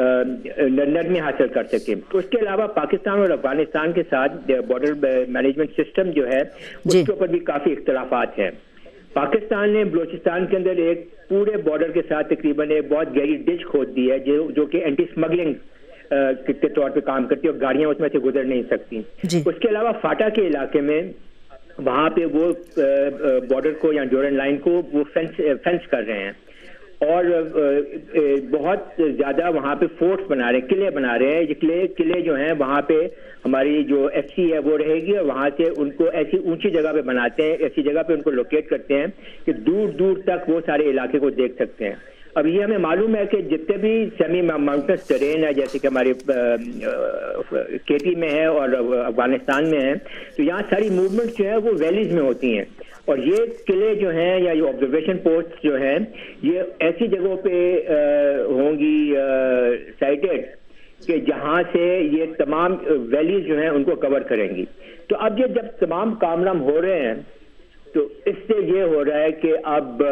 نرمی حاصل کر سکیں. اس کے علاوہ پاکستان اور افغانستان کے ساتھ بارڈر مینجمنٹ سسٹم جو ہے اس کے اوپر بھی کافی اختلافات ہیں. پاکستان نے بلوچستان کے اندر ایک پورے بارڈر کے ساتھ تقریباً ایک بہت گہری ڈچ کھود دی ہے جو جو کہ اینٹی اسمگلنگ کے طور پہ کام کرتی ہے, اور گاڑیاں اس میں سے گزر نہیں سکتی. اس کے علاوہ فاٹا کے علاقے میں وہاں پہ وہ بارڈر کو یا ڈورن لائن کو وہ فینس فینس کر رہے ہیں, اور بہت زیادہ وہاں پہ فورٹس بنا رہے ہیں, قلعے بنا رہے ہیں. یہ قلعے قلعے جو ہیں وہاں پہ ہماری جو ایف سی ہے وہ رہے گی, اور وہاں سے ان کو ایسی اونچی جگہ پہ بناتے ہیں, ایسی جگہ پہ ان کو لوکیٹ کرتے ہیں کہ دور دور تک وہ سارے علاقے کو دیکھ سکتے ہیں. اب یہ ہمیں معلوم ہے کہ جتنے بھی سیمی ماؤنٹنس ٹرین ہے جیسے کہ ہمارے کے پی میں ہے اور افغانستان میں ہے, تو یہاں ساری موومنٹ جو ہے وہ ویلیز میں ہوتی ہیں, اور یہ قلعے جو ہیں یا یہ آبزرویشن پوسٹ جو ہیں یہ ایسی جگہوں پہ ہوں گی سائٹڈ کہ جہاں سے یہ تمام ویلیز جو ہیں ان کو کور کریں گی. تو اب یہ جب تمام کام ہو رہے ہیں تو اس سے یہ ہو رہا ہے کہ اب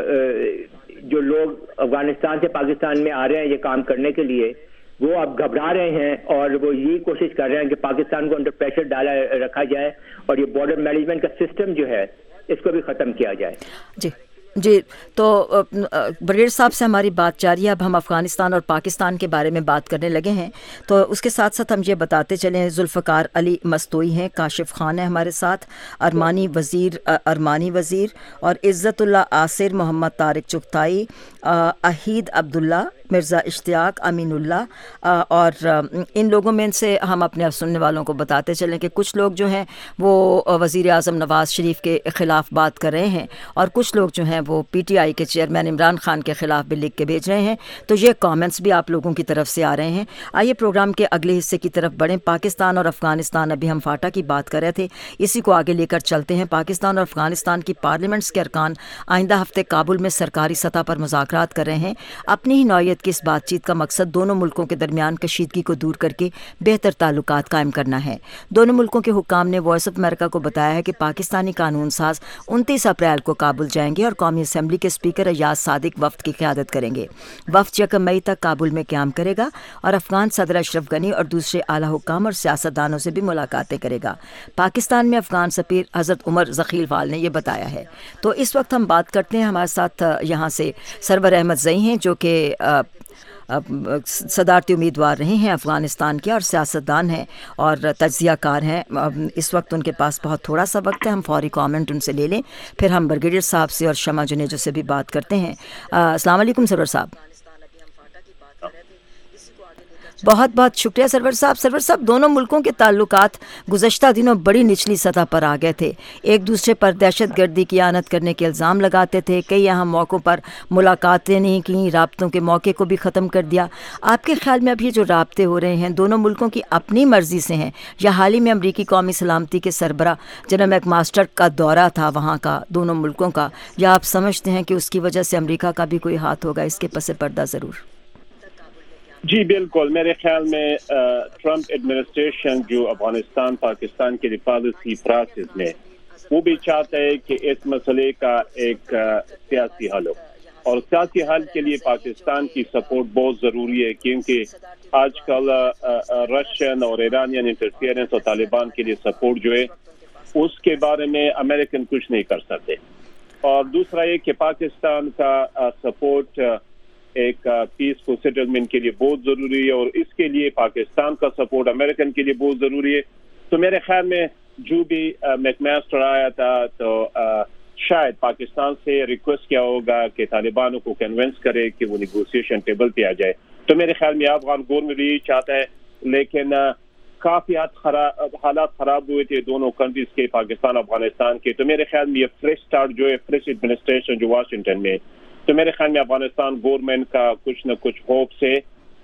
جو لوگ افغانستان سے پاکستان میں آ رہے ہیں یہ کام کرنے کے لیے وہ اب گھبرا رہے ہیں, اور وہ یہی کوشش کر رہے ہیں کہ پاکستان کو انڈر پریشر ڈالا رکھا جائے اور یہ بارڈر مینجمنٹ کا سسٹم جو ہے اس کو بھی ختم کیا جائے. جی جی تو بریگیڈیئر صاحب سے ہماری بات جاری ہے. اب ہم افغانستان اور پاکستان کے بارے میں بات کرنے لگے ہیں, تو اس کے ساتھ ساتھ ہم یہ بتاتے چلیں ذوالفقار علی مستوئی ہیں, کاشف خان ہے ہمارے ساتھ, ارمانی وزیر ارمانی وزیر اور عزت اللہ آصر, محمد طارق چغتائی, احید عبداللہ, مرزا اشتیاق, امین اللہ, اور ان لوگوں میں سے ہم اپنے سننے والوں کو بتاتے چلیں کہ کچھ لوگ جو ہیں وہ وزیر اعظم نواز شریف کے خلاف بات کر رہے ہیں, اور کچھ لوگ جو ہیں وہ پی ٹی آئی کے چیئرمین عمران خان کے خلاف بھی لکھ کے بھیج رہے ہیں. تو یہ کامنٹس بھی آپ لوگوں کی طرف سے آ رہے ہیں. آئیے پروگرام کے اگلے حصے کی طرف بڑھیں. پاکستان اور افغانستان, ابھی ہم فاٹا کی بات کر رہے تھے, اسی کو آگے لے کر چلتے ہیں. پاکستان اور افغانستان کی پارلیمنٹس کے ارکان آئندہ ہفتے کابل میں سرکاری سطح پر مذاکرات کر رہے ہیں. اپنی ہی نوعیت کی اس بات چیت کا مقصد دونوں ملکوں کے درمیان کشیدگی کو دور کر کے بہتر تعلقات قائم کرنا ہے. دونوں ملکوں کے حکام نے وائس آف امریکہ کو بتایا ہے کہ پاکستانی قانون ساز انتیس اپریل کو کابل جائیں گے اور قومی اسمبلی کے اسپیکر ایاز صادق وفد کی قیادت کریں گے. وفد یکم مئی تک کابل میں قیام کرے گا اور افغان صدر اشرف غنی اور دوسرے اعلیٰ حکام اور سیاستدانوں سے بھی ملاقاتیں کرے گا. پاکستان میں افغان سفیر حضرت عمر ذخیل وال نے یہ بتایا ہے. تو اس وقت ہم بات کرتے ہیں, ہمارے ساتھ یہاں سے سرور احمد زئی ہیں جو کہ صدارتی امیدوار رہے ہیں افغانستان کے اور سیاستدان ہیں اور تجزیہ کار ہیں. اس وقت ان کے پاس بہت تھوڑا سا وقت ہے, ہم فوری کامنٹ ان سے لے لیں, پھر ہم بریگیڈیئر صاحب سے اور شمع جنیجو سے بھی بات کرتے ہیں. السلام علیکم سرور صاحب. بہت بہت شکریہ سرور صاحب. سرور صاحب, دونوں ملکوں کے تعلقات گزشتہ دنوں بڑی نچلی سطح پر آ گئے تھے. ایک دوسرے پر دہشت گردی کی اعانت کرنے کے الزام لگاتے تھے. کئی اہم موقعوں پر ملاقاتیں نہیں کیں, رابطوں کے موقع کو بھی ختم کر دیا. آپ کے خیال میں اب یہ جو رابطے ہو رہے ہیں دونوں ملکوں کی اپنی مرضی سے ہیں, یا حال ہی میں امریکی قومی سلامتی کے سربراہ جناب میک ماسٹر کا دورہ تھا وہاں کا دونوں ملکوں کا, یا آپ سمجھتے ہیں کہ اس کی وجہ سے امریکہ کا بھی کوئی ہاتھ ہوگا اس کے پس پردہ ضرور؟ جی بالکل, میرے خیال میں ٹرمپ ایڈمنسٹریشن جو افغانستان پاکستان کے پالیسی پروسیس میں وہ بھی چاہتا ہے کہ اس مسئلے کا ایک سیاسی حل ہو, اور سیاسی حل کے لیے پاکستان کی سپورٹ بہت ضروری ہے, کیونکہ آج کل رشین اور ایرانین انٹرفیئرنس اور طالبان کے لیے سپورٹ جو ہے اس کے بارے میں امریکن کچھ نہیں کر سکتے. اور دوسرا یہ کہ پاکستان کا سپورٹ ایک پیسفل سیٹلمنٹ کے لیے بہت ضروری ہے, اور اس کے لیے پاکستان کا سپورٹ امریکن کے لیے بہت ضروری ہے. تو میرے خیال میں جو بھی میک ماسٹر آیا تھا تو شاید پاکستان سے ریکویسٹ کیا ہوگا کہ طالبانوں کو کنونس کرے کہ وہ نیگوسیشن ٹیبل پہ آ جائے. تو میرے خیال میں افغان گورنمنٹ بھی چاہتا ہے, لیکن کافی حالات خراب ہوئے تھے دونوں کنٹریز کے, پاکستان افغانستان کے. تو میرے خیال میں یہ فریش سٹارٹ جو ہے, فریش ایڈمنسٹریشن جو واشنگٹن میں, تو میرے خیال میں افغانستان گورنمنٹ کا کچھ نہ کچھ ہوپ سے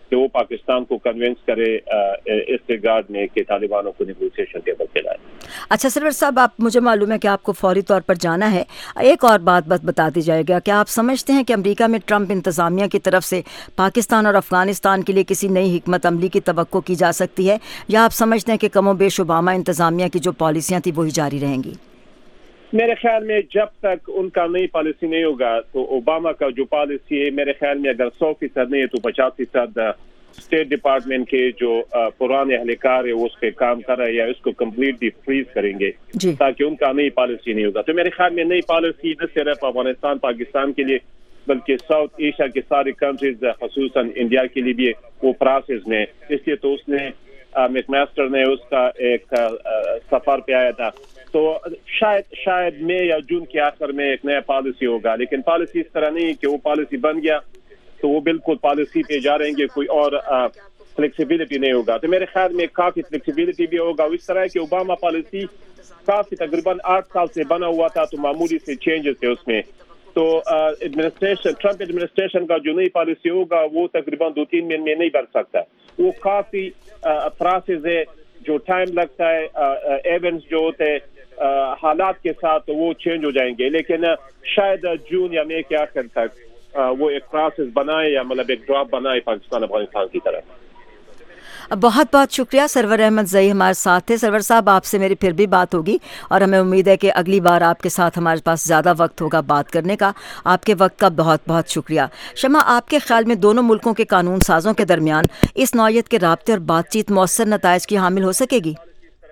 کہ وہ پاکستان کو کنونس کرے اس ریگارڈ میں کہ طالبانوں کو نیگوسیشن ٹیبل پہ لائے. اچھا سرور صاحب، آپ مجھے معلوم ہے کہ آپ کو فوری طور پر جانا ہے، ایک اور بات بس بتا دی جائے گا، کیا آپ سمجھتے ہیں کہ امریکہ میں ٹرمپ انتظامیہ کی طرف سے پاکستان اور افغانستان کے لیے کسی نئی حکمت عملی کی توقع کی جا سکتی ہے، یا آپ سمجھتے ہیں کہ کم و بیش اوباما انتظامیہ کی جو پالیسیاں تھیں وہی جاری رہیں گی؟ میرے خیال میں جب تک ان کا نئی پالیسی نہیں ہوگا تو اوباما کا جو پالیسی ہے میرے خیال میں اگر سو فیصد نہیں ہے تو پچاس فیصد اسٹیٹ ڈپارٹمنٹ کے جو پرانے اہلکار ہے وہ اس پہ کام کر رہے ہیں یا اس کو کمپلیٹلی فریز کریں گے جی. تاکہ ان کا نئی پالیسی نہیں ہوگا. تو میرے خیال میں نئی پالیسی نہ صرف افغانستان پاکستان کے لیے بلکہ ساؤتھ ایشیا کے ساری کنٹریز خصوصاً انڈیا کے لیے بھی وہ پروسیس میں، اس لیے تو اس نے میک ماسٹر نے اس کا ایک سفر پہ آیا تھا. تو شاید شاید مئی یا جون کے آخر میں ایک نیا پالیسی ہوگا، لیکن پالیسی اس طرح نہیں کہ وہ پالیسی بن گیا تو وہ بالکل پالیسی پہ جا رہیں گے، کوئی اور فلیکسیبلٹی نہیں ہوگا. تو میرے خیال میں کافی فلیکسیبلٹی بھی ہوگا. اس طرح کہ اوباما پالیسی کافی تقریباً آٹھ سال سے بنا ہوا تھا تو معمولی سے چینجز تھے اس میں. تو ایڈمنسٹریشن ٹرمپ ایڈمنسٹریشن کا جو نئی پالیسی ہوگا وہ تقریباً دو تین مہینے میں نہیں بن سکتا. وہ کافی پروسیس ہے جو ٹائم لگتا ہے، ایونٹس جو ہوتے ہیں حالات کے ساتھ وہ چینج ہو جائیں گے، لیکن شاید جون یا مئی کے آخر تک وہ ایک پروسیس بنائے یا مطلب ایک ڈراپ بنائے پاکستان افغانستان کی طرف. بہت بہت شکریہ. سرور احمد زئی ہمارے ساتھ تھے. سرور صاحب، آپ سے میری پھر بھی بات ہوگی اور ہمیں امید ہے کہ اگلی بار آپ کے ساتھ ہمارے پاس زیادہ وقت ہوگا بات کرنے کا. آپ کے وقت کا بہت بہت شکریہ. شمع، آپ کے خیال میں دونوں ملکوں کے قانون سازوں کے درمیان اس نوعیت کے رابطے اور بات چیت مؤثر نتائج کی حامل ہو سکے گی؟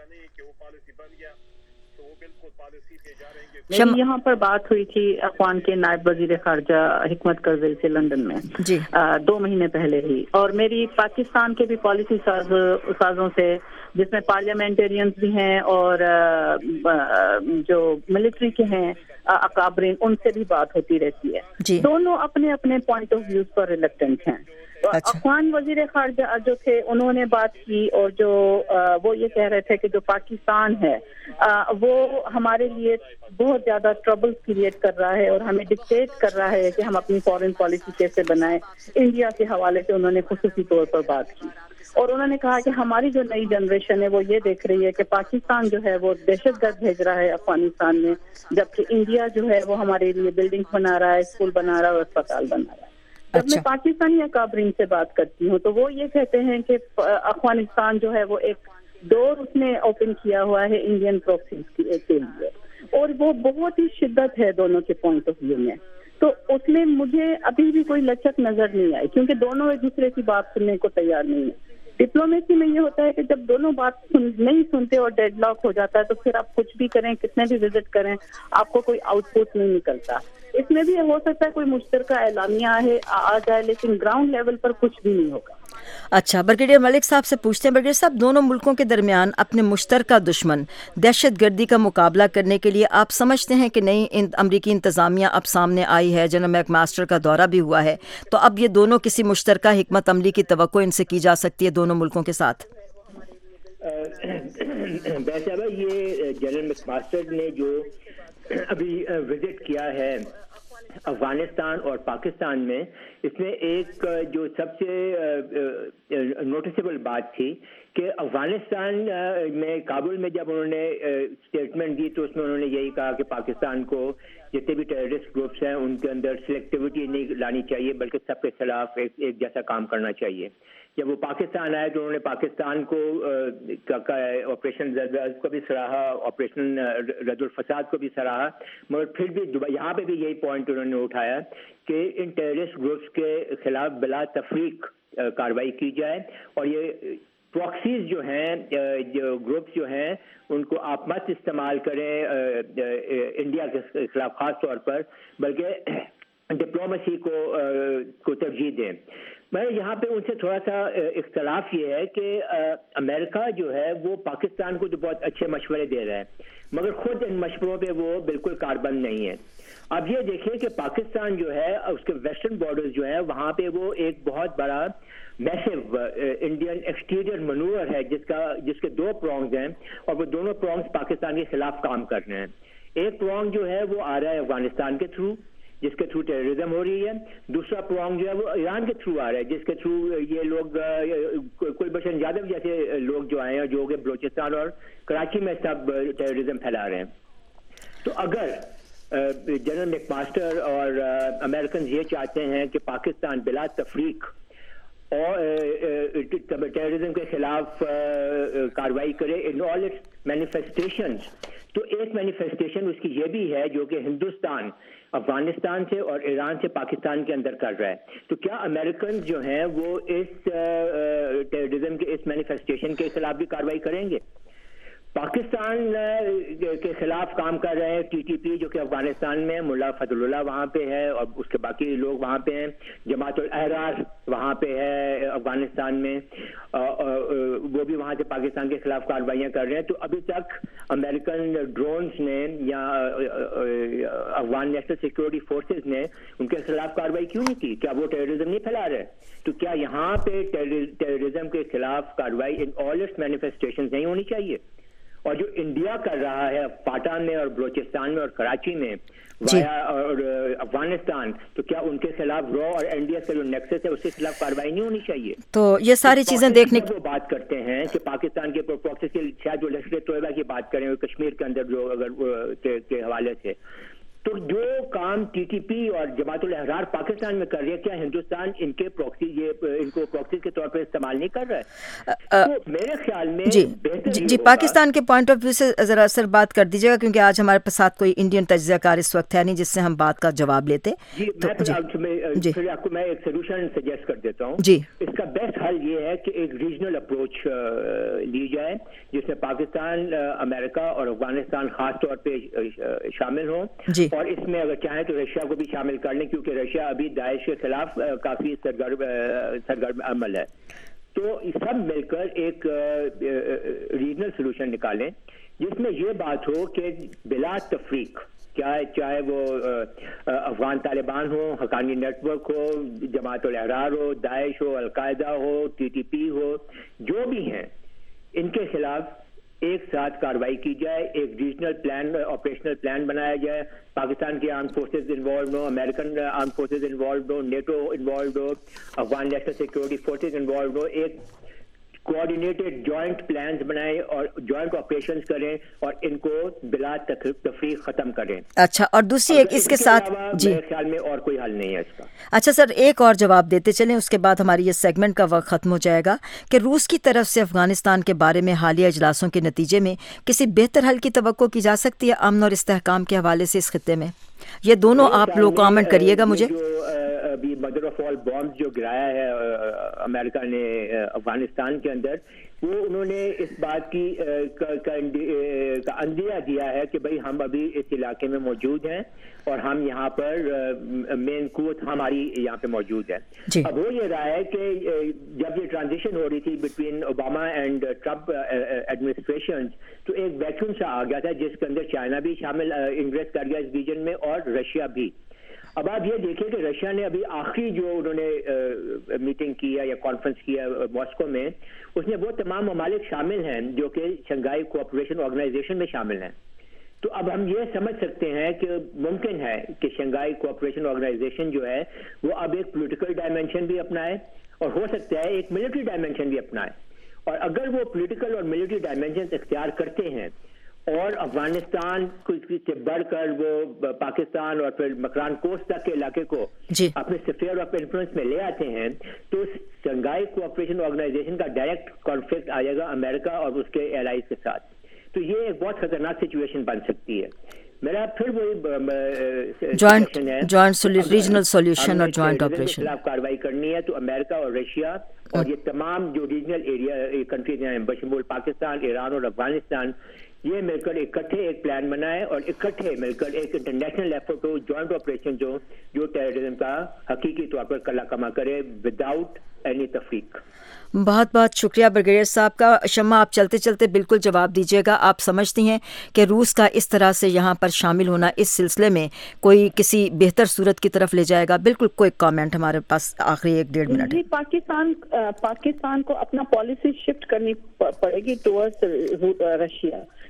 میری یہاں پر بات ہوئی تھی افغان کے نائب وزیر خارجہ حکمت کرزئی سے لندن میں جی دو مہینے پہلے ہی، اور میری پاکستان کے بھی پالیسی ساز سازوں سے جس میں پارلیمنٹرینز بھی ہیں اور جو ملٹری کے ہیں اکابرین، ان سے بھی بات ہوتی رہتی ہے جی. دونوں اپنے اپنے پوائنٹ آف ویوز پر ریلیکٹنٹ ہیں. افغان وزیر خارجہ جو تھے انہوں نے بات کی اور جو وہ یہ کہہ رہے تھے کہ جو پاکستان ہے وہ ہمارے لیے بہت زیادہ ٹربل کریٹ کر رہا ہے اور ہمیں ڈکٹیٹ کر رہا ہے کہ ہم اپنی فارن پالیسی کیسے بنائیں. انڈیا کے حوالے سے انہوں نے خصوصی طور پر بات کی اور انہوں نے کہا کہ ہماری جو نئی جنریشن ہے وہ یہ دیکھ رہی ہے کہ پاکستان جو ہے وہ دہشت گرد بھیج رہا ہے افغانستان میں، جبکہ انڈیا جو ہے وہ ہمارے لیے بلڈنگ بنا رہا ہے، اسکول بنا رہا ہے اور اسپتال بنا رہا ہے. جب میں پاکستانی اکابرین سے بات کرتی ہوں تو وہ یہ کہتے ہیں کہ افغانستان جو ہے وہ ایک ڈور اس نے اوپن کیا ہوا ہے انڈین پروکسیز کے لیے، اور وہ بہت ہی شدت ہے دونوں کے پوائنٹ آف ویو میں. تو اس میں مجھے ابھی بھی کوئی لچک نظر نہیں آئی کیونکہ دونوں ایک دوسرے کی بات سننے کو تیار نہیں ہے. ڈپلومیسی میں یہ ہوتا ہے کہ جب دونوں بات سن نہیں سنتے اور ڈیڈ لاک ہو جاتا ہے تو پھر آپ کچھ بھی کریں، کتنے بھی وزٹ کریں، آپ کو کوئی آؤٹ پٹ نہیں نکلتا. اس میں بھی ہو سکتا ہے کوئی مشترکہ اعلامیہ ہے آ جائے لیکن گراؤنڈ لیول پر کچھ بھی نہیں ہوگا. اچھا، بریگیڈیئر ملک صاحب سے پوچھتے ہیں. بریگیڈیئر صاحب، دونوں ملکوں کے درمیان اپنے مشترکہ دشمن دہشت گردی کا مقابلہ کرنے کے لیے آپ سمجھتے ہیں کہ نئی امریکی انتظامیہ اب سامنے آئی ہے، جنرل میک ماسٹر کا دورہ بھی ہوا ہے، تو اب یہ دونوں کسی مشترکہ حکمت عملی کی توقع ان سے کی جا سکتی ہے دونوں ملکوں کے ساتھ؟ ویسے یہ جنرل میک ماسٹر نے جو ابھی وزٹ کیا ہے افغانستان اور پاکستان میں، اس میں ایک جو سب سے نوٹسیبل بات تھی کہ افغانستان میں کابل میں جب انہوں نے اسٹیٹمنٹ دی تو اس میں انہوں نے یہی کہا کہ پاکستان کو جتنے بھی ٹیررسٹ گروپس ہیں ان کے اندر سلیکٹیوٹی نہیں لانی چاہیے بلکہ سب کے خلاف ایک ایک جیسا کام کرنا چاہیے. جب وہ پاکستان آئے تو انہوں نے پاکستان کو آپریشن کو بھی سراہا، آپریشن رد الفساد کو بھی سراہا، مگر پھر بھی یہاں پہ بھی یہی پوائنٹ انہوں نے اٹھایا کہ ان ٹیررسٹ گروپس کے خلاف بلا تفریق کارروائی کی جائے اور یہ پراکسیز جو ہیں جو گروپس جو ہیں ان کو آپ مت استعمال کریں انڈیا کے خلاف خاص طور پر، بلکہ ڈپلومیسی کو کو ترجیح دیں. میں یہاں پہ ان سے تھوڑا سا اختلاف یہ ہے کہ امریکہ جو ہے وہ پاکستان کو تو بہت اچھے مشورے دے رہا ہے مگر خود ان مشوروں پہ وہ بالکل کاربند نہیں ہے. اب یہ دیکھیں کہ پاکستان جو ہے اس کے ویسٹرن بارڈرز جو ہیں وہاں پہ وہ ایک بہت بڑا میسو انڈین ایکسٹیریئر منور ہے جس کا جس کے دو پرونگز ہیں اور وہ دونوں پرونگز پاکستان کے خلاف کام کر رہے ہیں. ایک پرونگ جو ہے وہ آ رہا ہے افغانستان کے تھرو، جس کے تھرو ٹیررزم ہو رہی ہے. دوسرا پرونگ جو ہے وہ ایران کے تھرو آ رہا ہے جس کے تھرو یہ لوگ کلبھوشن یادو جیسے لوگ جو آئے ہیں جو کہ بلوچستان اور کراچی میں سب ٹیررزم پھیلا رہے ہیں. تو اگر جنرل میک ماسٹر اور امریکنز یہ چاہتے ہیں کہ پاکستان بلا تفریق اور ٹیررزم کے خلاف کارروائی کرے ان آل اٹس مینیفیسٹیشنز، تو ایک مینیفیسٹیشن اس کی یہ بھی ہے جو کہ ہندوستان افغانستان سے اور ایران سے پاکستان کے اندر کر رہا ہے. تو کیا امریکنز جو ہیں وہ اس ٹیررزم کے اس مینیفیسٹیشن کے خلاف بھی کارروائی کریں گے؟ پاکستان کے خلاف کام کر رہے ہیں ٹی ٹی پی جو کہ افغانستان میں، ملا فضل اللہ وہاں پہ ہے اور اس کے باقی لوگ وہاں پہ ہیں، جماعت الاحرار وہاں پہ ہے افغانستان میں، وہ بھی وہاں سے پاکستان کے خلاف کارروائیاں کر رہے ہیں. تو ابھی تک امریکن ڈرونز نے یا افغان نیشنل سیکورٹی فورسز نے ان کے خلاف کارروائی کیوں نہیں کی؟ کیا وہ ٹیررزم نہیں پھیلا رہے؟ تو کیا یہاں پہ ٹیررزم کے خلاف کارروائی ان آل اٹس مینیفیسٹیشنز نہیں ہونی چاہیے؟ اور جو انڈیا کر رہا ہے فاٹا میں اور بلوچستان میں اور کراچی میں وایا اور افغانستان، تو کیا ان کے خلاف رو اور این ڈی ایس کا جو نیکسس ہے اس کے خلاف کارروائی نہیں ہونی چاہیے؟ تو یہ ساری چیزیں دیکھنے کی بات کرتے ہیں کہ پاکستان کے پراکسی کے شاید جو لشکر طیبہ کی بات کریں کشمیر کے اندر جو اگر کے حوالے سے، تو جو کام ٹی ٹی پی اور جماعت الاحرار پاکستان میں کر رہی ہے کیا ہندوستان ان کے پراکسی یہ ان کو پراکسی کے طور پر استعمال نہیں کر رہا ہے؟ تو میرے خیال میں جی جی, جی پاکستان کے پوائنٹ آف ویو سے ذرا اثر بات کر دیجیے گا کیونکہ آج ہمارے ساتھ کوئی انڈین تجزیہ کار اس وقت ہے نہیں جس سے ہم بات کا جواب لیتے. جی جی پھر آپ کو میں ایک سولوشن سجیسٹ کر دیتا ہوں. جی اس کا بیسٹ حل یہ ہے کہ ایک ریجنل اپروچ لی جائے جس میں پاکستان، امریکہ اور افغانستان خاص طور پہ شامل ہوں. جی اور اس میں اگر چاہیں تو رشیا کو بھی شامل کر لیں کیونکہ رشیا ابھی داعش کے خلاف کافی سرگرم سرگرم عمل ہے. تو سب مل کر ایک ریجنل سولوشن نکالیں جس میں یہ بات ہو کہ بلا تفریق کیا چاہے وہ افغان طالبان ہو، حقانی نیٹ ورک ہو، جماعت الاحرار ہو، داعش ہو، القاعدہ ہو، ٹی ٹی پی ہو، جو بھی ہیں ان کے خلاف ایک ساتھ کارروائی کی جائے، ایک ریجنل پلان آپریشنل پلان بنایا جائے. پاکستان کی آرم فورسز انوالوڈ ہو، امریکن آرم فورسز انوالوڈ ہو، نیٹو انوالوڈ ہو، Afghan national security forces involved ہو. ایک کوآرڈینیٹڈ جوائنٹ پلانز بنائیں اور جوائنٹ آپریشنز کریں اور ان کو بلا تفریق ختم کریں. اچھا، اور دوسری ایک اس کے ساتھ جی میرے خیال میں اور کوئی حل نہیں ہے اس کا. اچھا سر، ایک اور جواب دیتے چلیں اس کے بعد ہماری یہ سیگمنٹ کا وقت ختم ہو جائے گا کہ روس کی طرف سے افغانستان کے بارے میں حالیہ اجلاسوں کے نتیجے میں کسی بہتر حل کی توقع کی جا سکتی ہے امن اور استحکام کے حوالے سے اس خطے میں؟ یہ دونوں آپ لوگ کامنٹ کریے گا. مجھے ابھی مدر آف آل بامز جو گرایا ہے امریکہ نے افغانستان کے اندر، وہ انہوں نے اس بات کی کا اندیہ دیا ہے کہ بھئی ہم ابھی اس علاقے میں موجود ہیں اور ہم یہاں پر مین قوت ہماری یہاں پہ موجود ہے. جی. اب وہ یہ رہا ہے کہ جب یہ ٹرانزیشن ہو رہی تھی between Obama and Trump administration, تو ایک ویکیوم سا آ گیا تھا جس کے اندر چائنا بھی شامل انگریس کر گیا اس ریجن میں اور رشیا بھی. اب آپ یہ دیکھیں کہ رشیا نے ابھی آخری جو انہوں نے میٹنگ کی ہے یا کانفرنس کی ہے ماسکو میں، اس میں وہ تمام ممالک شامل ہیں جو کہ شنگھائی کوآپریشن آرگنائزیشن میں شامل ہیں. تو اب ہم یہ سمجھ سکتے ہیں کہ ممکن ہے کہ شنگھائی کوآپریشن آرگنائزیشن جو ہے وہ اب ایک پولیٹیکل ڈائمینشن بھی اپنائے اور ہو سکتا ہے ایک ملٹری ڈائمینشن بھی اپنائے. اور اگر وہ پولیٹیکل اور ملٹری ڈائمینشن اختیار کرتے ہیں اور افغانستان سے بڑھ کر وہ پاکستان اور پھر مکران کوسٹ تک کے علاقے کو جی. اپنے سفیر آف انفلوئنس میں لے آتے ہیں، تو شنگھائی کوآپریشن آرگنائزیشن کا ڈائریکٹ کانفلکٹ آ جائے گا امریکہ اور اس کے ایلائز کے ساتھ. تو یہ ایک بہت خطرناک سچویشن بن سکتی ہے. میرا پھر وہی جوائنٹ جوائنٹ ریجنل سولوشن اور جوائنٹ آپریشن خلاف کارروائی کرنی ہے تو امریکہ اور رشیا اور یہ تمام جو ریجنل ایریا کنٹریز ہیں بشمول پاکستان، ایران اور افغانستان، یہ مل کر اکٹھے ایک پلان بنائے اور اکٹھے مل کر ایک انٹرنیشنل ایفرٹ ہو، جوائنٹ آپریشن جو جو ٹیررزم کا حقیقی طور پر کلا کما کرے وداؤٹ اینی تفریق. بہت بہت شکریہ بریگیڈیئر صاحب کا. شمع، آپ چلتے چلتے بالکل جواب دیجیے گا. آپ سمجھتی ہیں کہ روس کا اس طرح سے یہاں پر شامل ہونا اس سلسلے میں کوئی کسی بہتر صورت کی طرف لے جائے گا؟ بالکل کوئی کامنٹ ہمارے پاس آخری ایک ڈیڑھ منٹ. جی، پاکستان پاکستان کو اپنا پالیسی شفٹ کرنی پڑے گی ٹورڈز رشیا.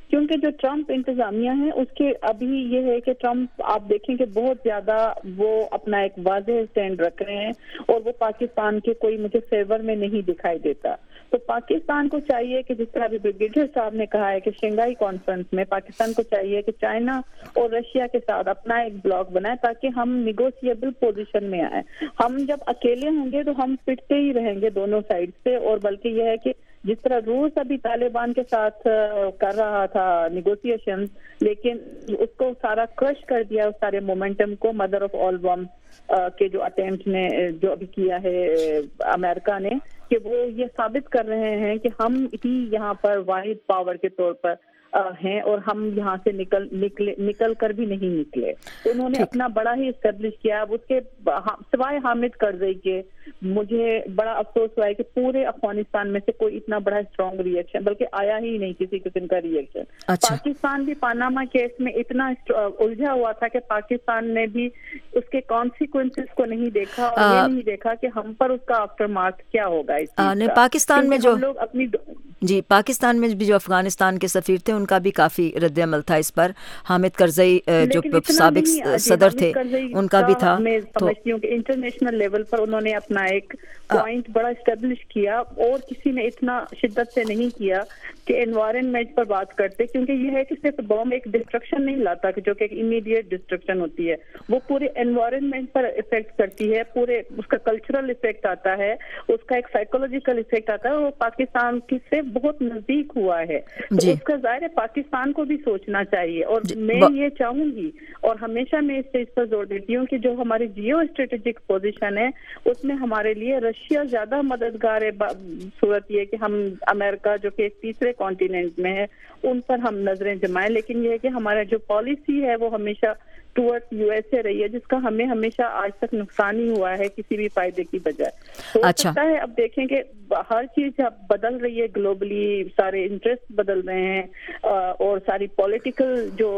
کیونکہ جو ٹرمپ انتظامیہ ہے اس کے ابھی یہ ہے کہ ٹرمپ آپ دیکھیں کہ بہت زیادہ وہ اپنا ایک واضح اسٹینڈ رکھ رہے ہیں اور وہ پاکستان کے کوئی مجھے فیور میں نہیں دکھائی دیتا. تو پاکستان کو چاہیے کہ جس طرح ابھی بریگیڈیئر صاحب نے کہا ہے کہ شنگھائی کانفرنس میں پاکستان کو چاہیے کہ چائنا اور رشیا کے ساتھ اپنا ایک بلاک بنائے تاکہ ہم نیگوشیبل پوزیشن میں آئیں. ہم جب اکیلے ہوں گے تو ہم پٹتے ہی رہیں گے دونوں سائڈ سے, اور بلکہ یہ ہے کہ جس طرح روس ابھی طالبان کے ساتھ کر رہا تھا نیگوسیشن, لیکن اس کو سارا کرش کر دیا اس سارے مومنٹم کو مدر آف آل بمس کے جو اٹیمپٹ نے جو ابھی کیا ہے امریکہ نے, کہ وہ یہ ثابت کر رہے ہیں کہ ہم ہی یہاں پر واحد پاور کے طور پر ہیں اور ہم یہاں سے نکل نکلے نکل کر بھی نہیں نکلے. تو انہوں نے اپنا بڑا ہی اسٹیبلش کیا. اب اس کے سوائے حامد کرزئی کے مجھے بڑا افسوس ہوا ہے کہ پورے افغانستان میں سے کوئی اتنا بڑا اسٹرانگ ریئیکشن بلکہ آیا ہی نہیں کسی قسم کا ریئیکشن. اچھا. پاکستان بھی پاناما کیس میں اتنا الجھا ہوا تھا کہ پاکستان نے بھی اس کے کانسیکوینسز کو نہیں دیکھا اور یہ نہیں دیکھا کہ ہم پر اس کا آفٹر مارک کیا ہوگا. اس چیز پاکستان میں جو لوگ اپنی جی پاکستان میں بھی جو افغانستان کے سفیر تھے ان کا بھی کافی رد عمل تھا اس پر. حامد کرزئی جو سابق صدر تھے ان کا بھی تھا. میں سمجھتی ہوں کہ انٹرنیشنل لیول پر انہوں نے اپنا ایک پوائنٹ بڑا اسٹیبلش کیا اور کسی نے اتنا شدت سے نہیں کیا کہ انوائرمنٹ پر بات کرتے, کیونکہ یہ ہے کہ صرف بم ایک ڈسٹرکشن نہیں لاتا کہ جو کہ امیڈیٹ ڈسٹرکشن ہوتی ہے, وہ پورے انوائرمنٹ پر افیکٹ کرتی ہے, پورے اس کا کلچرل افیکٹ آتا ہے, اس کا ایک سائیکولوجیکل افیکٹ آتا ہے. وہ پاکستان کی سے بہت نزدیک ہوا ہے تو اس کا ظاہر ہے پاکستان کو بھی سوچنا چاہیے. اور میں یہ چاہوں گی اور ہمیشہ میں اس چیز پر زور دیتی ہوں کہ جو ہماری جیو اسٹریٹجک پوزیشن ہے اس میں ہمارے لیے رشیا زیادہ مددگار ہے. صورت یہ کہ ہم امریکہ جو کہ ایک تیسرے کانٹیننٹ میں ہے ان پر ہم نظریں جمائیں, لیکن یہ ہے کہ ہمارا جو پالیسی ہے وہ ہمیشہ ٹورڈ یو ایس اے رہی ہے جس کا ہمیں ہمیشہ آج تک نقصان ہی ہوا ہے کسی بھی فائدے کی بجائے. ہو سکتا ہے اب دیکھیں کہ ہر چیز اب بدل رہی ہے گلوبلی, سارے انٹرسٹ بدل رہے ہیں اور ساری پولیٹیکل جو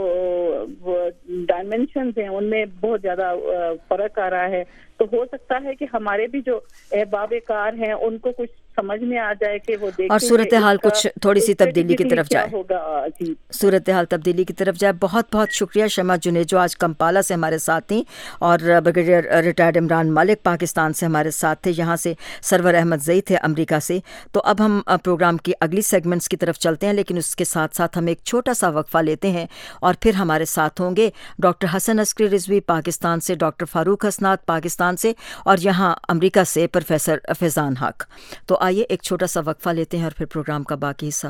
ڈائمینشنز ہیں ان میں بہت زیادہ فرق آ رہا ہے. تو ہو سکتا ہے کہ ہمارے بھی جو احباب کار ہیں ان کو کچھ سمجھ میں آ جائے کہ وہ دیکھیں اور صورتحال کچھ تھوڑی سی تبدیلی کی طرف جائے, جی صورتحال تبدیلی کی طرف جائے. بہت بہت شکریہ شمع جنید جو آج کمپالا سے ہمارے ساتھ تھیں, اور بریگیڈیئر ریٹائرڈ عمران مالک پاکستان سے ہمارے ساتھ تھے, یہاں سے سرور احمد زئی تھے امریکہ سے. تو اب ہم پروگرام کی اگلی سیگمنٹس کی طرف چلتے ہیں, لیکن اس کے ساتھ ساتھ ہم ایک چھوٹا سا وقفہ لیتے ہیں اور پھر ہمارے ساتھ ہوں گے ڈاکٹر حسن عسکری رضوی پاکستان سے, ڈاکٹر فاروق حسنات پاکستان سے, اور یہاں امریکہ سے پروفیسر فیضان حق. تو آئیے ایک چھوٹا سا وقفہ لیتے ہیں اور پھر پروگرام کا باقی حصہ.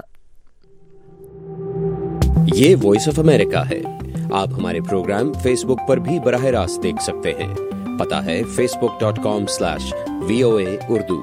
یہ وائس آف امریکہ ہے. آپ ہمارے پروگرام فیس بک پر بھی براہ راست دیکھ سکتے ہیں. پتہ ہے Facebook dot com slash V O A Urdu.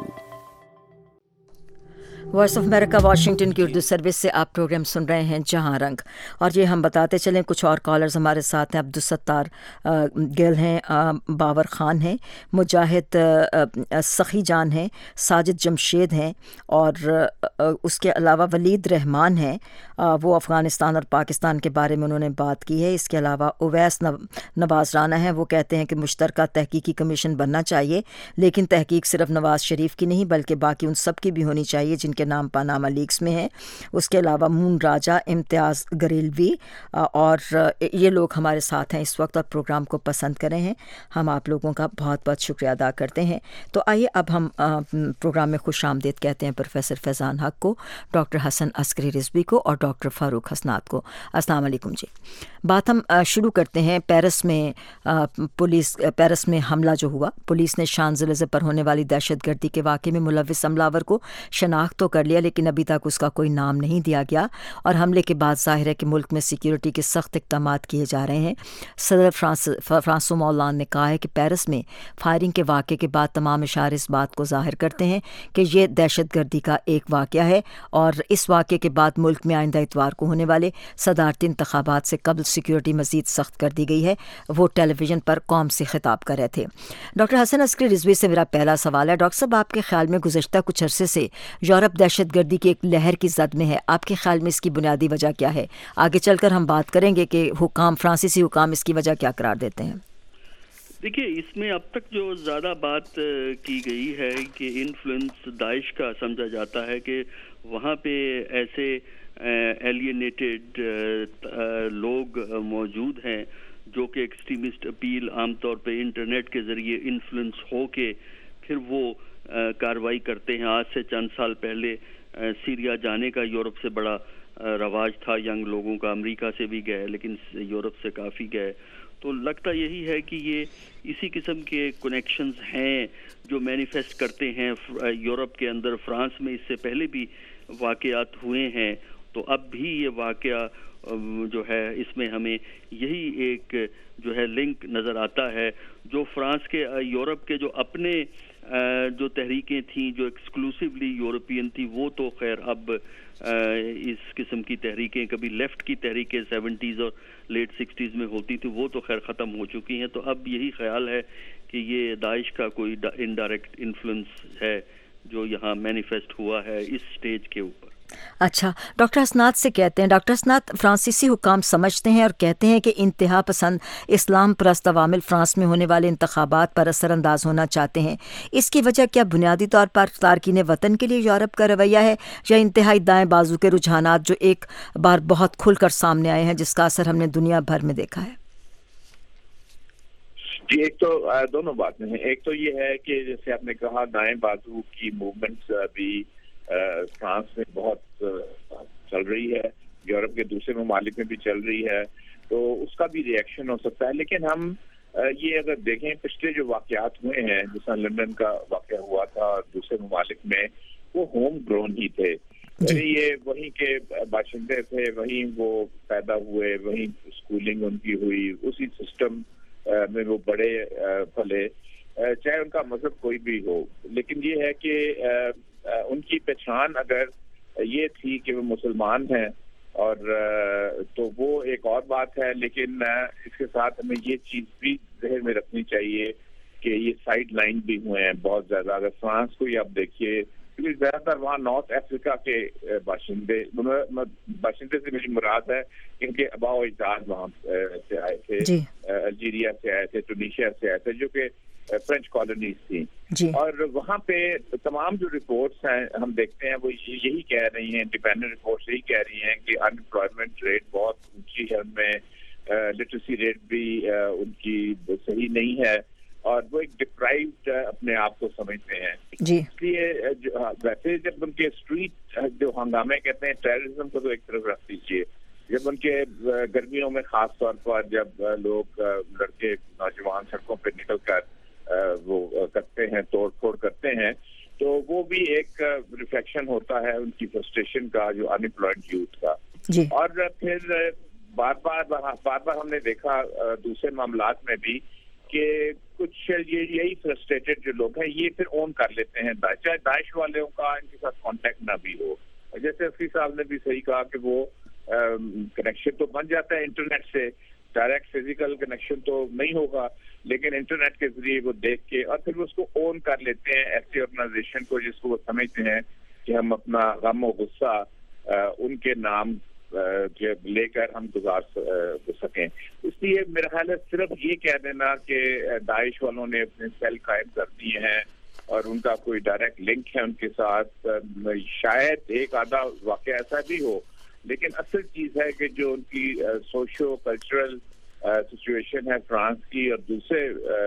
Voice of America Washington کی اردو سروس سے آپ پروگرام سن رہے ہیں جہاں رنگ, اور یہ ہم بتاتے چلیں کچھ اور کالرز ہمارے ساتھ ہیں. عبدالستار گل ہیں, باور خان ہیں, مجاہد سخی جان ہیں, ساجد جمشید ہیں, اور اس کے علاوہ ولید رحمان ہیں, وہ افغانستان اور پاکستان کے بارے میں انہوں نے بات کی ہے. اس کے علاوہ اویس نواز رانا ہیں, وہ کہتے ہیں کہ مشترکہ تحقیقی کمیشن بننا چاہیے, لیکن تحقیق صرف نواز شریف کی نہیں بلکہ باقی ان سب کی بھی ہونی چاہیے جن کے نام پاناما لیکس میں ہیں. اس کے علاوہ مون راجا, امتیاز گریلوی, اور یہ لوگ ہمارے ساتھ ہیں اس وقت اور پروگرام کو پسند کرے ہیں. ہم آپ لوگوں کا بہت بہت شکریہ ادا کرتے ہیں. تو آئیے اب ہم پروگرام میں خوش آمدید کہتے ہیں پروفیسر فیضان حق کو, ڈاکٹر حسن عسکری رضوی کو, اور ڈاکٹر فاروق حسنات کو. السلام علیکم جی. بات ہم شروع کرتے ہیں پیرس میں. پولیس پیرس میں حملہ جو ہوا, پولیس نے شانزلیزے پر ہونے والی دہشت گردی کے واقعے میں ملوث حملہ آور کو شناخت تو کر لیا, لیکن ابھی تک اس کا کوئی نام نہیں دیا گیا, اور حملے کے بعد ظاہر ہے کہ ملک میں سیکیورٹی کے سخت اقدامات کیے جا رہے ہیں. صدر فرانس فرانسوا ہولانڈ نے کہا ہے کہ پیرس میں فائرنگ کے واقعے کے بعد تمام اشارے اس بات کو ظاہر کرتے ہیں کہ یہ دہشت گردی کا ایک واقعہ ہے, اور اس واقعے کے بعد ملک میں آئندہ اتوار کو ہونے والے صدارتی انتخابات سے قبل سیکیورٹی مزید سخت کر دی گئی ہے. وہ ٹیلی ویژن پر قوم سے خطاب کر رہے تھے. ڈاکٹر حسن عسکری رضوی سے میرا پہلا سوال ہے. ڈاکٹر صاحب, آپ کے خیال میں گزشتہ کچھ عرصے سے یورپ دہشت گردی کی ایک لہر کی زد میں ہے, آپ کے خیال میں اس کی بنیادی وجہ کیا ہے؟ آگے چل کر ہم بات کریں گے کہ حکام فرانسیسی حکام اس کی وجہ کیا قرار دیتے ہیں. دیکھیے, اس میں اب تک جو زیادہ بات کی گئی ہے کہ انفلوئنس داعش کا سمجھا جاتا ہے کہ وہاں پہ ایسے ایلینیٹڈ لوگ موجود ہیں جو کہ ایکسٹریمسٹ اپیل عام طور پہ انٹرنیٹ کے ذریعے انفلوئنس ہو کے پھر وہ کارروائی کرتے ہیں. آج سے چند سال پہلے سیریا جانے کا یورپ سے بڑا رواج تھا ینگ لوگوں کا, امریکہ سے بھی گئے لیکن یورپ سے کافی گئے. تو لگتا یہی ہے کہ یہ اسی قسم کے کنیکشنز ہیں جو مینیفیسٹ کرتے ہیں یورپ کے اندر. فرانس میں اس سے پہلے بھی واقعات ہوئے ہیں, تو اب بھی یہ واقعہ جو ہے اس میں ہمیں یہی ایک جو ہے لنک نظر آتا ہے. جو فرانس کے یورپ کے جو اپنے جو تحریکیں تھیں جو ایکسکلوسیولی یورپین تھی, وہ تو خیر اب اس قسم کی تحریکیں, کبھی لیفٹ کی تحریکیں سیونٹیز اور لیٹ سکسٹیز میں ہوتی تھی, وہ تو خیر ختم ہو چکی ہیں. تو اب یہی خیال ہے کہ یہ داعش کا کوئی انڈائریکٹ انفلوئنس ہے جو یہاں مینیفیسٹ ہوا ہے اس سٹیج کے اوپر. اچھا, ڈاکٹر اسناد سے کہتے ہیں, ڈاکٹر اسناد فرانسیسی حکام سمجھتے ہیں اور کہتے ہیں کہ انتہا پسند اسلام پرست عوامل فرانس میں ہونے والے انتخابات پر اثر انداز ہونا چاہتے ہیں. اس کی وجہ کیا بنیادی طور پر تارکین وطن کے لیے یورپ کا رویہ ہے یا انتہائی دائیں بازو کے رجحانات جو ایک بار بہت کھل کر سامنے آئے ہیں جس کا اثر ہم نے دنیا بھر میں دیکھا ہے؟ جی, ایک تو دونوں باتیں ہیں. ایک تو یہ ہے کہ جیسے آپ نے کہا دائیں بازو کی موومنٹس بھی فرانس میں بہت چل رہی ہے, یورپ کے دوسرے ممالک میں بھی چل رہی ہے, تو اس کا بھی ریئیکشن ہو سکتا ہے. لیکن ہم یہ اگر دیکھیں پچھلے جو واقعات ہوئے ہیں, جس طرح لندن کا واقعہ ہوا تھا اور دوسرے ممالک میں, وہ ہوم گرون ہی تھے. یعنی یہ وہیں کے باشندے تھے, وہیں وہ پیدا ہوئے, وہیں اسکولنگ ان کی ہوئی, اسی سسٹم میں وہ بڑے پھلے, چاہے ان کا مذہب کوئی بھی ہو. لیکن یہ ہے کہ ان کی پہچان اگر یہ تھی کہ وہ مسلمان ہیں اور تو وہ ایک اور بات ہے. لیکن اس کے ساتھ ہمیں یہ چیز بھی ذہن میں رکھنی چاہیے کہ یہ سائڈ لائن بھی ہوئے ہیں بہت زیادہ. اگر فرانس کو ہی آپ دیکھیے, کیونکہ زیادہ تر وہاں نارتھ افریقہ کے باشندے, باشندے سے میری مراد ہے ان کے آباء و اجداد وہاں سے آئے تھے, الجیریا سے آئے تھے, ٹونیشیا سے آئے تھے, جو کہ فرینچ کالونیز تھیں. اور وہاں پہ تمام جو رپورٹس ہیں ہم دیکھتے ہیں وہ یہی کہہ رہی ہیں, انڈیپینڈنٹ رپورٹس یہی کہہ رہی ہیں کہ ان امپلائمنٹ ریٹ بہت اونچی ہے ان میں, لٹریسی ریٹ بھی ان کی صحیح نہیں ہے, اور وہ ایک ڈپرائیوڈ اپنے آپ کو سمجھتے ہیں. اس لیے ویسے جب ان کے اسٹریٹ جو ہنگامے کہتے ہیں, ٹیررزم کو تو ایک طرف رکھ دیجیے, جب ان کے گرمیوں میں خاص طور پر جب لوگ لڑکے نوجوان سڑکوں پہ نکل کر وہ کرتے ہیں, توڑ پھوڑ کرتے ہیں, تو وہ بھی ایک ریفلیکشن ہوتا ہے ان کی فرسٹریشن کا, جو ان امپلائڈ یوتھ کا. اور پھر بار بار بار بار ہم نے دیکھا دوسرے معاملات میں بھی کہ کچھ یہی فرسٹریٹڈ جو لوگ ہیں یہ پھر اون کر لیتے ہیں, چاہے داعش والوں کا ان کے ساتھ کانٹیکٹ نہ بھی ہو. جیسے افری صاحب نے بھی صحیح کہا کہ وہ کنیکشن تو بن جاتا ہے انٹرنیٹ سے, ڈائریکٹ فزیکل کنیکشن تو نہیں ہوگا, لیکن انٹرنیٹ کے ذریعے وہ دیکھ کے اور پھر اس کو اون کر لیتے ہیں ایسی آرگنائزیشن کو جس کو وہ سمجھتے ہیں کہ ہم اپنا غم و غصہ ان کے نام لے کر ہم گزار سکیں. اس لیے میرا خیال ہے صرف یہ کہہ دینا کہ داعش والوں نے اپنے سیل قائم کر دیے ہیں اور ان کا کوئی ڈائریکٹ لنک ہے ان کے ساتھ, شاید ایک آدھا واقعہ ایسا بھی ہو, لیکن اصل چیز ہے کہ جو ان کی سوشو کلچرل سچویشن ہے فرانس کی اور دوسرے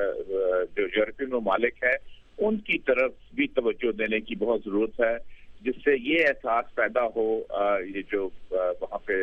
جو یورپین ممالک ہے ان کی طرف بھی توجہ دینے کی بہت ضرورت ہے, جس سے یہ احساس پیدا ہو, یہ جو وہاں پہ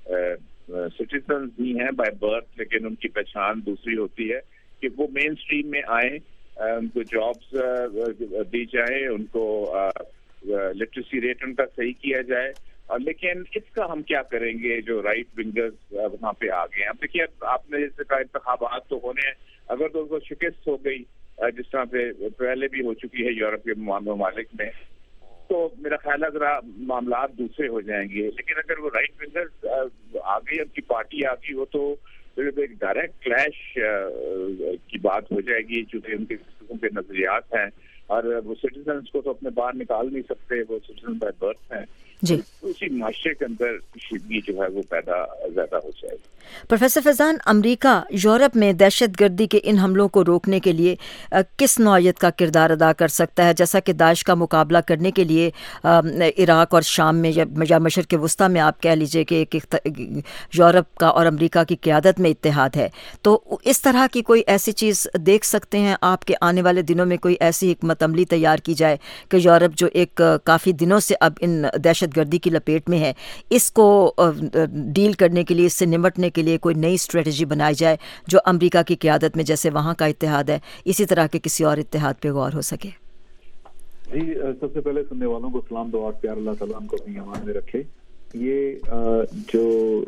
سٹیزنز بھی ہیں بائی برتھ لیکن ان کی پہچان دوسری ہوتی ہے, کہ وہ مین اسٹریم میں آئیں, ان کو جابس دی جائیں, ان کو لٹریسی ریٹ ان کا صحیح کیا جائے. اور لیکن اس کا ہم کیا کریں گے جو رائٹ ونگرز وہاں پہ آ گئے ہیں. اب دیکھیے آپ نے جیسے کہا انتخابات تو ہونے ہیں, اگر تو ان کو شکست ہو گئی جس طرح پہ پہلے بھی ہو چکی ہے یورپ کے ممالک میں, تو میرا خیال ہے ذرا معاملات دوسرے ہو جائیں گے. لیکن اگر وہ رائٹ ونگرز آ گئی, ان کی پارٹی آ گئی, وہ تو ایک ڈائریکٹ کلیش کی بات ہو جائے گی, چونکہ ان کے قسم کے نظریات ہیں اور وہ سٹیزنس کو تو اپنے باہر نکال نہیں سکتے, وہ سٹیزن بائی برتھ ہیں. جی اسی معاشرے کے اندر کشیدگی جو ہے وہ پیدا زیادہ ہو جائے گی. پروفیسر فیضان، امریکہ یورپ میں دہشت گردی کے ان حملوں کو روکنے کے لیے کس نوعیت کا کردار ادا کر سکتا ہے؟ جیسا کہ داعش کا مقابلہ کرنے کے لیے عراق اور شام میں یا مشرق وسطیٰ میں آپ کہہ لیجئے کہ یورپ کا اور امریکہ کی قیادت میں اتحاد ہے، تو اس طرح کی کوئی ایسی چیز دیکھ سکتے ہیں آپ کہ آنے والے دنوں میں کوئی ایسی حکمت عملی تیار کی جائے کہ یورپ جو ایک کافی دنوں سے اب ان دہشت گردی کی لپیٹ میں ہے، اس کو ڈیل کرنے کے لیے، اس سے نمٹنے کے لیے کوئی نئی اسٹریٹجی بنائی جائے جو امریکہ کی قیادت میں جیسے وہاں کا اتحاد ہے اسی طرح کے کسی اور اتحاد پہ غور ہو سکے؟ جی، سب سے پہلے سننے والوں کو سلام دعا اور پیار، اللہ تعالیٰ ہم کو اپنی امان میں رکھے. یہ جو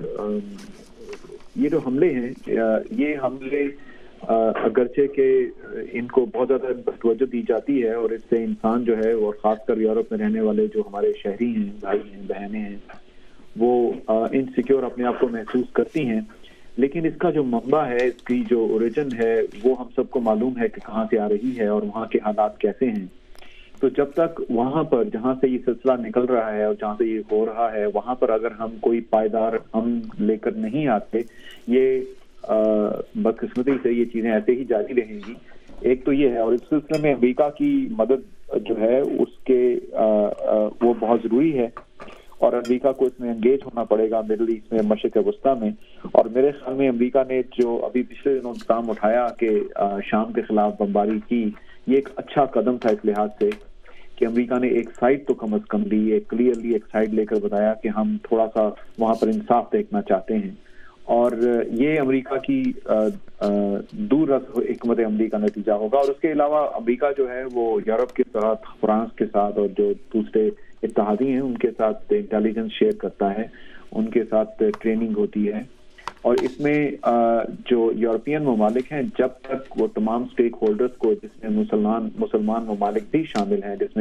یہ جو حملے ہیں، یہ حملے اگرچہ کہ ان کو بہت زیادہ توجہ دی جاتی ہے اور اس سے انسان جو ہے، اور خاص کر یورپ میں رہنے والے جو ہمارے شہری ہیں، بھائی ہیں، بہنیں ہیں، وہ انسیکیور اپنے آپ کو محسوس کرتی ہیں، لیکن اس کا جو منبع ہے، اس کی جو اوریجن ہے، وہ ہم سب کو معلوم ہے کہ کہاں سے آ رہی ہے اور وہاں کے حالات کیسے ہیں. تو جب تک وہاں پر جہاں سے یہ سلسلہ نکل رہا ہے اور جہاں سے یہ ہو رہا ہے، وہاں پر اگر ہم کوئی پائیدار ہم لے کر نہیں آتے، یہ بدقسمتی سے یہ چیزیں ایسے ہی جاری رہیں گی. ایک تو یہ ہے، اور اس سلسلے میں امریکہ کی مدد جو ہے اس کے وہ بہت ضروری ہے، اور امریکہ کو اس میں انگیج ہونا پڑے گا مڈل ایسٹ میں، مشرق وسطیٰ میں. اور میرے خیال میں امریکہ نے جو ابھی پچھلے دنوں اقدام اٹھایا کہ شام کے خلاف بمباری کی، یہ ایک اچھا قدم تھا اس لحاظ سے کہ امریکہ نے ایک سائڈ تو کم از کم لی، ایک کلیئرلی ایک سائڈ لے کر بتایا کہ ہم تھوڑا سا وہاں پر انصاف دیکھنا چاہتے ہیں. اور یہ امریکہ کی دور رس حکمت عملی کا نتیجہ ہوگا. اور اس کے علاوہ امریکہ جو ہے وہ یورپ کے ساتھ، فرانس کے ساتھ اور جو دوسرے اتحادی ہیں ان کے ساتھ انٹیلیجنس شیئر کرتا ہے، ان کے ساتھ ٹریننگ ہوتی ہے. اور اس میں جو یورپین ممالک ہیں، جب تک وہ تمام سٹیک ہولڈرز کو، جس میں مسلمان مسلمان ممالک بھی شامل ہیں، جس میں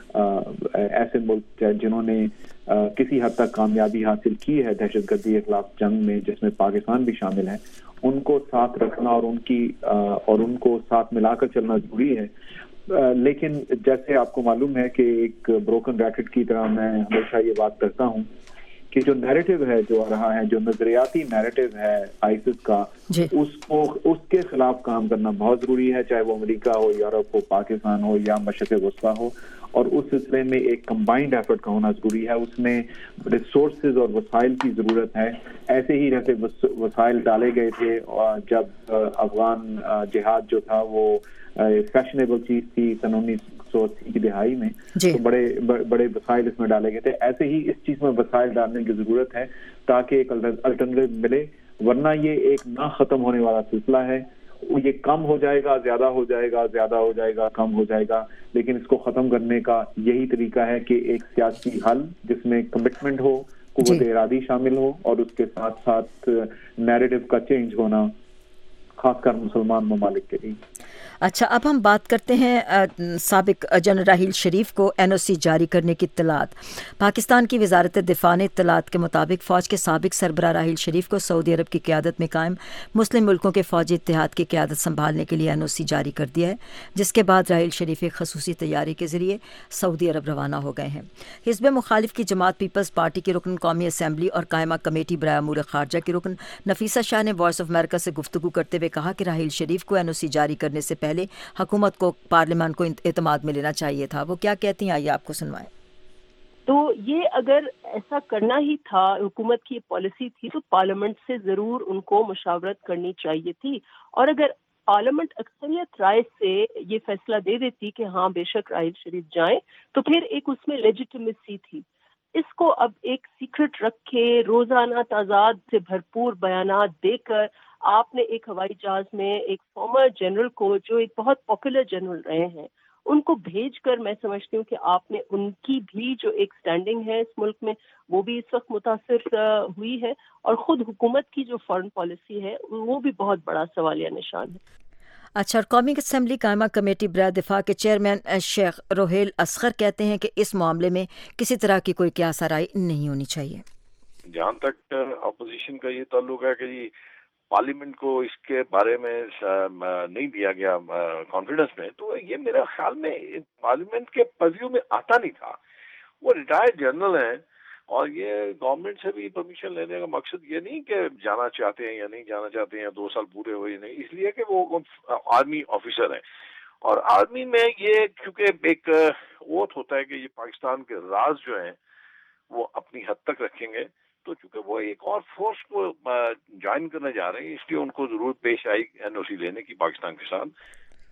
ایسے ملک جنہوں نے کسی حد تک کامیابی حاصل کی ہے دہشت گردی کے خلاف جنگ میں، جس میں پاکستان بھی شامل ہے، ان کو ساتھ رکھنا اور ان کی اور ان کو ساتھ ملا کر چلنا ضروری ہے. لیکن جیسے آپ کو معلوم ہے کہ ایک بروکن ریکٹ کی طرح میں ہمیشہ یہ بات کرتا ہوں کہ جو نیریٹو ہے جو آ رہا ہے، جو نظریاتی نیریٹو ہے آئیسس کا، جی. اس کو اس کے خلاف کام کرنا بہت ضروری ہے، چاہے وہ امریکہ ہو، یورپ ہو، پاکستان ہو یا مشرق وسطیٰ ہو. اور اس سلسلے میں ایک کمبائنڈ ایفرٹ کا ہونا ضروری ہے. اس میں ریسورسز اور وسائل کی ضرورت ہے. ایسے ہی رہتے وسائل ڈالے گئے تھے جب افغان جہاد جو تھا وہ فیشنیبل چیز تھی سن انیس سو اسی کی دہائی میں، تو بڑے بڑے وسائل اس میں ڈالے گئے تھے. ایسے ہی اس چیز میں وسائل ڈالنے کی ضرورت ہے تاکہ ایک الٹرنیٹو ملے، ورنہ یہ ایک نہ ختم ہونے والا سلسلہ ہے. یہ کم ہو جائے گا، زیادہ ہو جائے گا، زیادہ ہو جائے گا، کم ہو جائے گا، لیکن اس کو ختم کرنے کا یہی طریقہ ہے کہ ایک سیاسی حل جس میں کمٹمنٹ ہو، قوت ارادی شامل ہو، اور اس کے ساتھ ساتھ نیریٹو کا چینج ہونا، خاص کر مسلمان ممالک کے لیے. اچھا، اب ہم بات کرتے ہیں سابق جنرل راحیل شریف کو این او سی جاری کرنے کی اطلاعات. پاکستان کی وزارت دفاع نے اطلاعات کے مطابق فوج کے سابق سربراہ راحیل شریف کو سعودی عرب کی قیادت میں قائم مسلم ملکوں کے فوجی اتحاد کی قیادت سنبھالنے کے لیے این او سی جاری کر دیا ہے، جس کے بعد راحیل شریف ایک خصوصی طیارے کے ذریعے سعودی عرب روانہ ہو گئے ہیں. حزب مخالف کی جماعت پیپلز پارٹی کی رکن قومی اسمبلی اور قائمہ کمیٹی برائے امور خارجہ کی رکن نفیسہ شاہ نے وائس آف امریکہ سے گفتگو کرتے ہوئے کہا کہ راحیل شریف کو این او سی جاری کرنے سے پہلے حکومت کو پارلیمان کو اعتماد میں لینا چاہیے تھا. وہ کیا کہتی ہیں، آئیے آپ کو سنوائیں. تو یہ اگر ایسا کرنا ہی تھا، حکومت کی پالیسی تھی، تو پارلیمنٹ سے ضرور ان کو مشاورت کرنی چاہیے تھی. اور اگر پارلیمنٹ اکثریت رائے سے یہ فیصلہ دے دیتی کہ ہاں بے شک راحیل شریف جائیں، تو پھر ایک اس میں لیجیٹمیسی تھی. اس کو اب ایک سیکرٹ رکھ کے روزانہ تضاد سے بھرپور بیانات دے کر آپ نے ایک ہوائی جہاز میں ایک فارمر جنرل کو، جو ایک بہت پاپولر جنرل رہے ہیں، ان کو بھیج کر میں سمجھتی ہوں کہ آپ نے ان کی بھی جو ایک سٹینڈنگ ہے اس ملک میں وہ بھی اس وقت متاثر ہوئی ہے، اور خود حکومت کی جو فارن پالیسی ہے وہ بھی بہت بڑا سوالیہ نشان ہے. اچھا، اور قومی اسمبلی قائمہ کمیٹی برائے دفاع کے چیئرمین شیخ روہیل اصغر کہتے ہیں کہ اس معاملے میں کسی طرح کی کوئی قیاس آرائی نہیں ہونی چاہیے. جہاں تک اپوزیشن کا یہ تعلق ہے کہ پارلیمنٹ کو اس کے بارے میں نہیں دیا گیا کانفیڈنس میں، تو یہ میرے خیال میں پارلیمنٹ کے پریویو میں آتا نہیں تھا. وہ ریٹائرڈ جنرل ہیں اور یہ گورنمنٹ سے بھی پرمیشن لینے کا مقصد یہ نہیں کہ جانا چاہتے ہیں یا نہیں جانا چاہتے ہیں، دو سال پورے ہوئے نہیں، اس لیے کہ وہ آرمی آفیسر ہیں، اور آرمی میں یہ کیونکہ ایک اوتھ ہوتا ہے کہ یہ پاکستان کے راز جو ہیں وہ اپنی حد تک رکھیں گے، تو چونکہ وہ ایک اور فورس کو جوائن کرنے جا رہے ہیں، اس لیے ان کو ضرورت پیش آئی این او سی لینے کی پاکستان کے ساتھ۔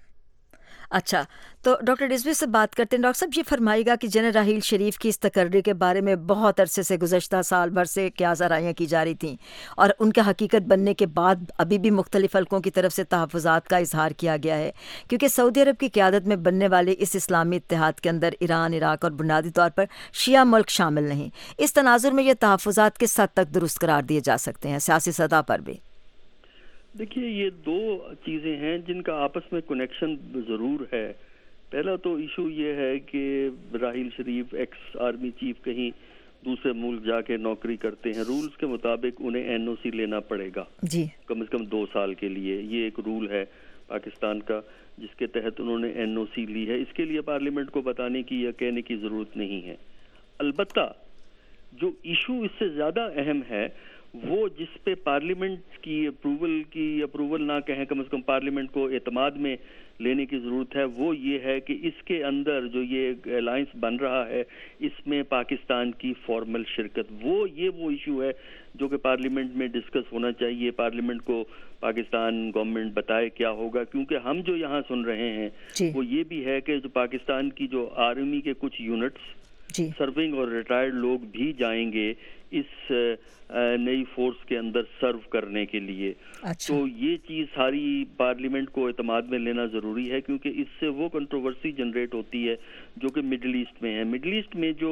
اچھا، تو ڈاکٹر رضوی سے بات کرتے ہیں۔ ڈاکٹر صاحب یہ فرمائے گا کہ جنرل راحیل شریف کی اس تقرری کے بارے میں بہت عرصے سے، گزشتہ سال بھر سے کیا ذرائعیں کی جا رہی تھیں، اور ان کا حقیقت بننے کے بعد ابھی بھی مختلف حلقوں کی طرف سے تحفظات کا اظہار کیا گیا ہے، کیونکہ سعودی عرب کی قیادت میں بننے والے اس اسلامی اتحاد کے اندر ایران، عراق اور بنیادی طور پر شیعہ ملک شامل نہیں۔ اس تناظر میں یہ تحفظات کس حد تک درست قرار دیے جا سکتے ہیں سیاسی سطح پر بھی؟ دیکھیے، یہ دو چیزیں ہیں جن کا آپس میں کنیکشن ضرور ہے۔ پہلا تو ایشو یہ ہے کہ Raheel Sharif ex army chief کہیں دوسرے ملک جا کے نوکری کرتے ہیں، رولز کے مطابق انہیں این او سی لینا پڑے گا جی کم از کم دو سال کے لیے۔ یہ ایک رول ہے پاکستان کا جس کے تحت انہوں نے این او سی لی ہے۔ اس کے لیے پارلیمنٹ کو بتانے کی یا کہنے کی ضرورت نہیں ہے۔ البتہ جو ایشو اس سے زیادہ اہم ہے وہ جس پہ پارلیمنٹ کی اپروول کی اپروول نہ کہیں، کم از کم پارلیمنٹ کو اعتماد میں لینے کی ضرورت ہے، وہ یہ ہے کہ اس کے اندر جو یہ الائنس بن رہا ہے اس میں پاکستان کی فارمل شرکت، وہ یہ وہ ایشو ہے جو کہ پارلیمنٹ میں ڈسکس ہونا چاہیے۔ پارلیمنٹ کو پاکستان گورنمنٹ بتائے کیا ہوگا، کیونکہ ہم جو یہاں سن رہے ہیں جی. وہ یہ بھی ہے کہ جو پاکستان کی جو آرمی کے کچھ یونٹس جی. سرونگ اور ریٹائرڈ لوگ بھی جائیں گے اس نئی فورس کے اندر سرو کرنے کے لیے۔ اچھا. تو یہ چیز ساری پارلیمنٹ کو اعتماد میں لینا ضروری ہے، کیونکہ اس سے وہ کنٹروورسی جنریٹ ہوتی ہے جو کہ مڈل ایسٹ میں ہے۔ مڈل ایسٹ میں جو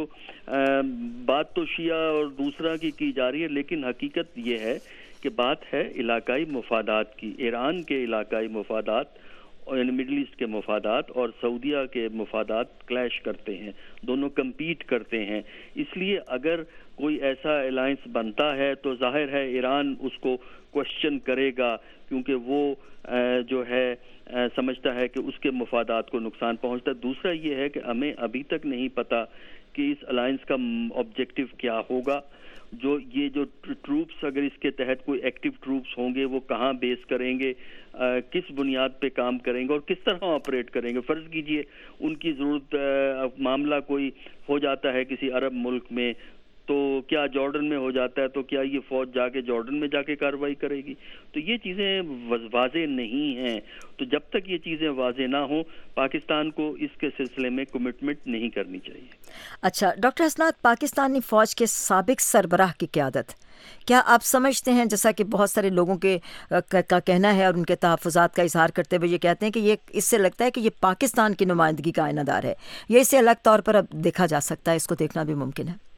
بات تو شیعہ اور دوسرا کی کی جا رہی ہے، لیکن حقیقت یہ ہے کہ بات ہے علاقائی مفادات کی۔ ایران کے علاقائی مفادات یعنی مڈل ایسٹ کے مفادات اور سعودیہ کے مفادات کلیش کرتے ہیں، دونوں کمپیٹ کرتے ہیں۔ اس لیے اگر کوئی ایسا الائنس بنتا ہے تو ظاہر ہے ایران اس کو کوشچن کرے گا، کیونکہ وہ جو ہے سمجھتا ہے کہ اس کے مفادات کو نقصان پہنچتا ہے۔ دوسرا یہ ہے کہ ہمیں ابھی تک نہیں پتا کہ اس الائنس کا آبجیکٹو کیا ہوگا۔ جو یہ جو ٹروپس اگر اس کے تحت کوئی ایکٹیو ٹروپس ہوں گے وہ کہاں بیس کریں گے، کس بنیاد پہ کام کریں گے اور کس طرح آپریٹ کریں گے۔ فرض کیجئے ان کی ضرورت معاملہ کوئی ہو جاتا ہے کسی عرب ملک میں، تو کیا جارڈن میں ہو جاتا ہے تو کیا یہ فوج جا کے جارڈن میں جا کے کارروائی کرے گی؟ تو یہ چیزیں واضح نہیں ہیں۔ تو جب تک یہ چیزیں واضح نہ ہوں پاکستان کو اس کے سلسلے میں کمٹمنٹ نہیں کرنی چاہیے۔ اچھا ڈاکٹر حسنات، پاکستانی فوج کے سابق سربراہ کی قیادت، کیا آپ سمجھتے ہیں، جیسا کہ بہت سارے لوگوں کے کا کہنا ہے اور ان کے تحفظات کا اظہار کرتے ہوئے یہ کہتے ہیں کہ یہ اس سے لگتا ہے کہ یہ پاکستان کی نمائندگی کا آئینہ دار ہے، یہ اسے الگ طور پر اب دیکھا جا سکتا ہے، اس کو دیکھنا بھی ممکن ہے؟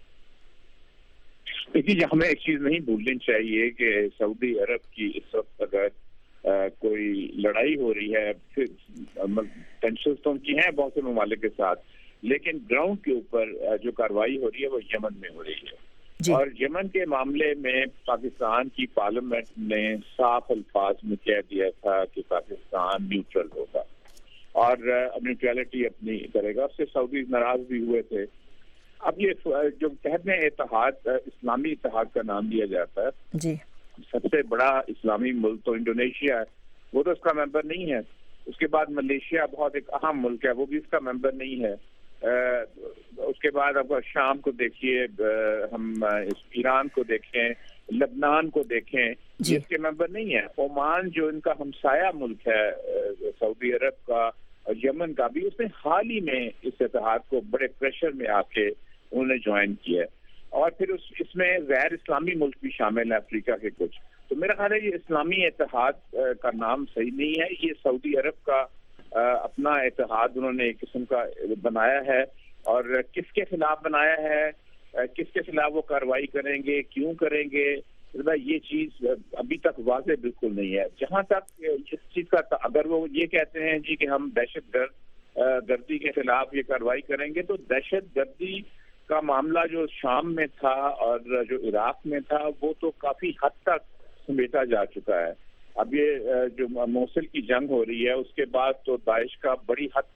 دیکھیے، ہمیں ایک چیز نہیں بھولنی چاہیے کہ سعودی عرب کی اس وقت اگر کوئی لڑائی ہو رہی ہے، ٹینشنز تو ان کی ہیں بہت سے ممالک کے ساتھ، لیکن گراؤنڈ کے اوپر جو کارروائی ہو رہی ہے وہ یمن میں ہو رہی ہے جی. اور یمن کے معاملے میں پاکستان کی پارلیمنٹ نے صاف الفاظ میں کہہ دیا تھا کہ پاکستان نیوٹرل ہوگا اور نیوٹرلٹی اپنی کرے گا۔ اس سے سعودی ناراض بھی ہوئے تھے۔ اب یہ جو تحت میں اتحاد، اسلامی اتحاد کا نام دیا جاتا ہے جی، سب سے بڑا اسلامی ملک تو انڈونیشیا ہے، وہ تو اس کا ممبر نہیں ہے۔ اس کے بعد ملیشیا بہت ایک اہم ملک ہے، وہ بھی اس کا ممبر نہیں ہے۔ اس کے بعد اب شام کو دیکھیے، ہم ایران کو دیکھیں، لبنان کو دیکھیں جی. اس کے ممبر نہیں ہے۔ عمان جو ان کا ہمسایہ ملک ہے سعودی عرب کا اور یمن کا بھی، اس نے حال ہی میں اس اتحاد کو بڑے پریشر میں آ کے انہوں نے جوائن کیا ہے۔ اور پھر اس اس میں غیر اسلامی ملک بھی شامل ہیں، افریقہ کے کچھ۔ تو میرا خیال ہے یہ اسلامی اتحاد کا نام صحیح نہیں ہے، یہ سعودی عرب کا اپنا اتحاد انہوں نے ایک قسم کا بنایا ہے، اور کس کے خلاف بنایا ہے، کس کے خلاف وہ کارروائی کریں گے، کیوں کریں گے، یہ چیز ابھی تک واضح بالکل نہیں ہے۔ جہاں تک اس چیز کا، اگر وہ یہ کہتے ہیں جی کہ ہم دہشت گرد گردی کے خلاف یہ کارروائی کریں گے، تو دہشت گردی کا معاملہ جو شام میں تھا اور جو عراق میں تھا وہ تو کافی حد تک سمیٹا جا چکا ہے۔ اب یہ جو موصل کی جنگ ہو رہی ہے اس کے بعد تو داعش کا بڑی حد تک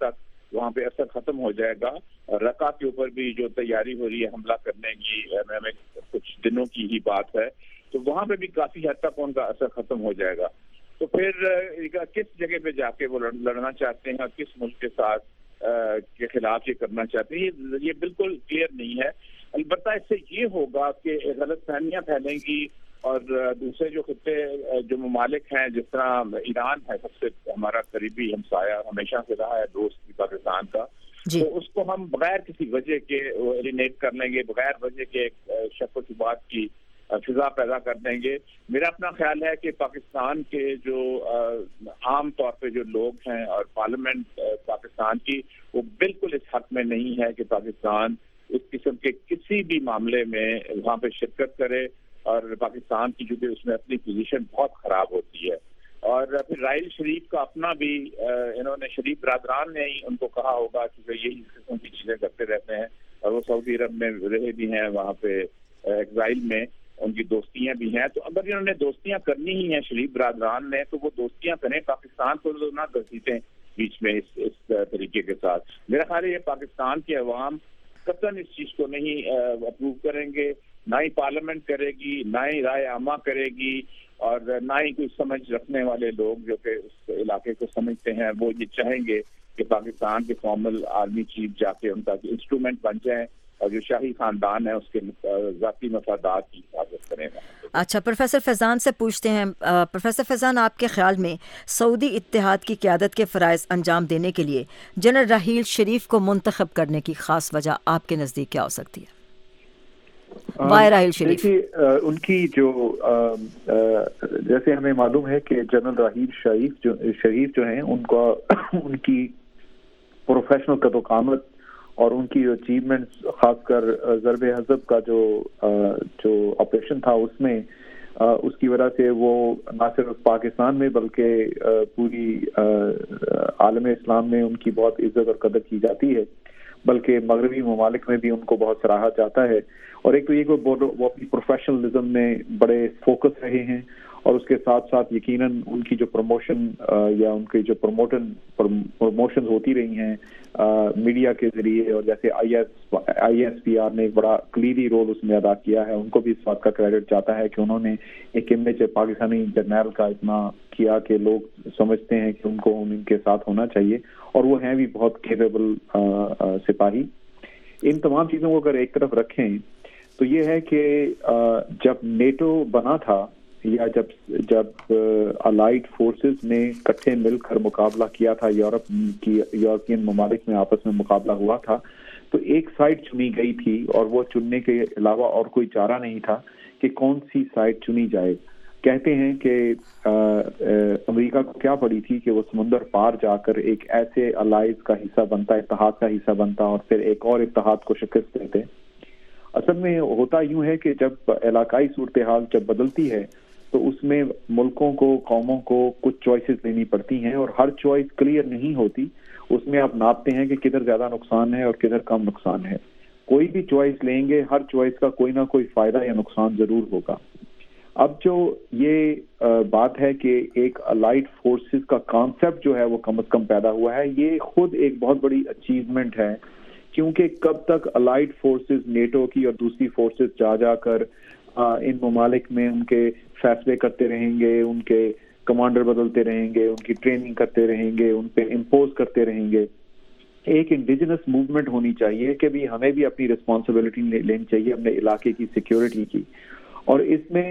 وہاں پہ اثر ختم ہو جائے گا. رقہ کے اوپر بھی جو تیاری ہو رہی ہے حملہ کرنے کی, ہمیں کچھ دنوں کی ہی بات ہے, تو وہاں پہ بھی کافی حد تک ان کا اثر ختم ہو جائے گا. تو پھر کس جگہ پہ جا کے وہ لڑنا چاہتے ہیں اور کس ملک کے ساتھ کے خلاف یہ کرنا چاہتے ہیں, یہ بالکل کلیئر نہیں ہے. البتہ اس سے یہ ہوگا کہ غلط فہمیاں پھیلیں گی, اور دوسرے جو خطے جو ممالک ہیں, جس طرح ایران ہے سب سے ہمارا قریبی ہمسایہ, ہمیشہ سے رہا ہے دوست پاکستان کا, جی. تو اس کو ہم بغیر کسی وجہ کے ایلینیٹ کر لیں گے, بغیر وجہ کے شک و شبہات کی فضا پیدا کر دیں گے. میرا اپنا خیال ہے کہ پاکستان کے جو عام طور پہ جو لوگ ہیں اور پارلیمنٹ پاکستان کی, وہ بالکل اس حق میں نہیں ہے کہ پاکستان اس قسم کے کسی بھی معاملے میں وہاں پہ شرکت کرے, اور پاکستان کی جو کہ اس میں اپنی پوزیشن بہت خراب ہوتی ہے. اور پھر راحیل شریف کا اپنا بھی انہوں نے, شریف برادران نے ہی ان کو کہا ہوگا کہ یہی قسم کی چیزیں کرتے رہتے ہیں, اور وہ سعودی عرب میں رہے بھی ہیں, وہاں پہ ایگزائل میں ان کی دوستیاں بھی ہیں. تو اگر انہوں نے دوستیاں کرنی ہی ہیں شریف برادران نے, تو وہ دوستیاں کریں, پاکستان کو نہ گھسیٹیں بیچ میں اس اس طریقے کے ساتھ. میرا خیال ہے یہ پاکستان کے عوام قطعاً اس چیز کو نہیں اپروو کریں گے, نہ ہی پارلیمنٹ کرے گی, نہ ہی رائے عامہ کرے گی, اور نہ ہی کوئی سمجھ رکھنے والے لوگ جو کہ اس علاقے کو سمجھتے ہیں وہ یہ چاہیں گے کہ پاکستان کے فارمل آرمی چیف جا کے ان کا انسٹرومنٹ بن جائیں, اور جو شاہی خاندان ہے اس کے ذاتی مفادات کی حفاظت کریں گا. اچھا, پروفیسر فیضان سے پوچھتے ہیں. پروفیسر فیضان, آپ کے خیال میں سعودی اتحاد کی قیادت کے فرائض انجام دینے کے لیے جنرل راحیل شریف کو منتخب کرنے کی خاص وجہ آپ کے نزدیک کیا ہو سکتی ہے؟ وائے راحیل شریف. دیکھیے, ان کی جو جیسے ہمیں معلوم ہے کہ جنرل راحیل شریف جو شریف جو ہیں ان کا ان کی پروفیشنل قد و قامت اور ان کی جو اچیومنٹس, خاص کر ضرب حزب کا جو جو آپریشن تھا اس میں, اس کی وجہ سے وہ نہ صرف پاکستان میں بلکہ پوری عالم اسلام میں ان کی بہت عزت اور قدر کی جاتی ہے, بلکہ مغربی ممالک میں بھی ان کو بہت سراہا جاتا ہے. اور ایک تو یہ کہ وہ اپنی پروفیشنلزم میں بڑے فوکس رہے ہیں, اور اس کے ساتھ ساتھ یقیناً ان کی جو پروموشن یا ان کی جو پروموٹن پروموشنز ہوتی رہی ہیں میڈیا کے ذریعے, اور جیسے I S I S P R نے ایک بڑا کلیدی رول اس میں ادا کیا ہے, ان کو بھی اس بات کا کریڈٹ جاتا ہے کہ انہوں نے ایک امیج پاکستانی جرنیل کا اتنا کیا کہ لوگ سمجھتے ہیں کہ ان کو ان کے ساتھ ہونا چاہیے, اور وہ ہیں بھی بہت کیپیبل سپاہی. ان تمام چیزوں کو اگر ایک طرف رکھیں تو یہ ہے کہ جب نیٹو بنا تھا, یا جب جب الائیڈ فورسز نے اکٹھے مل کر مقابلہ کیا تھا, یورپ کی یورپین ممالک میں آپس میں مقابلہ ہوا تھا, تو ایک سائڈ چنی گئی تھی, اور وہ چننے کے علاوہ اور کوئی چارہ نہیں تھا کہ کون سی سائڈ چنی جائے. کہتے ہیں کہ امریکہ کو کیا پڑی تھی کہ وہ سمندر پار جا کر ایک ایسے الائیز کا حصہ بنتا, اتحاد کا حصہ بنتا, اور پھر ایک اور اتحاد کو شکست دیتے. اصل میں ہوتا یوں ہے کہ جب علاقائی صورتحال جب بدلتی ہے تو اس میں ملکوں کو, قوموں کو کچھ چوائسز لینی پڑتی ہیں, اور ہر چوائس کلیئر نہیں ہوتی. اس میں آپ ناپتے ہیں کہ کدھر زیادہ نقصان ہے اور کدھر کم نقصان ہے. کوئی بھی چوائس لیں گے, ہر چوائس کا کوئی نہ کوئی فائدہ یا نقصان ضرور ہوگا. اب جو یہ بات ہے کہ ایک الائیڈ فورسز کا کانسیپٹ جو ہے وہ کم از کم پیدا ہوا ہے, یہ خود ایک بہت بڑی اچیومنٹ ہے, کیونکہ کب تک الائیڈ فورسز نیٹو کی اور دوسری فورسز جا جا کر ان ممالک میں ان کے فیصلے کرتے رہیں گے, ان کے کمانڈر بدلتے رہیں گے, ان کی ٹریننگ کرتے رہیں گے, ان پہ امپوز کرتے رہیں گے. ایک انڈیجنس موومنٹ ہونی چاہیے کہ بھی ہمیں بھی اپنی رسپانسبلٹی لینی چاہیے اپنے علاقے کی سیکیورٹی کی. اور اس میں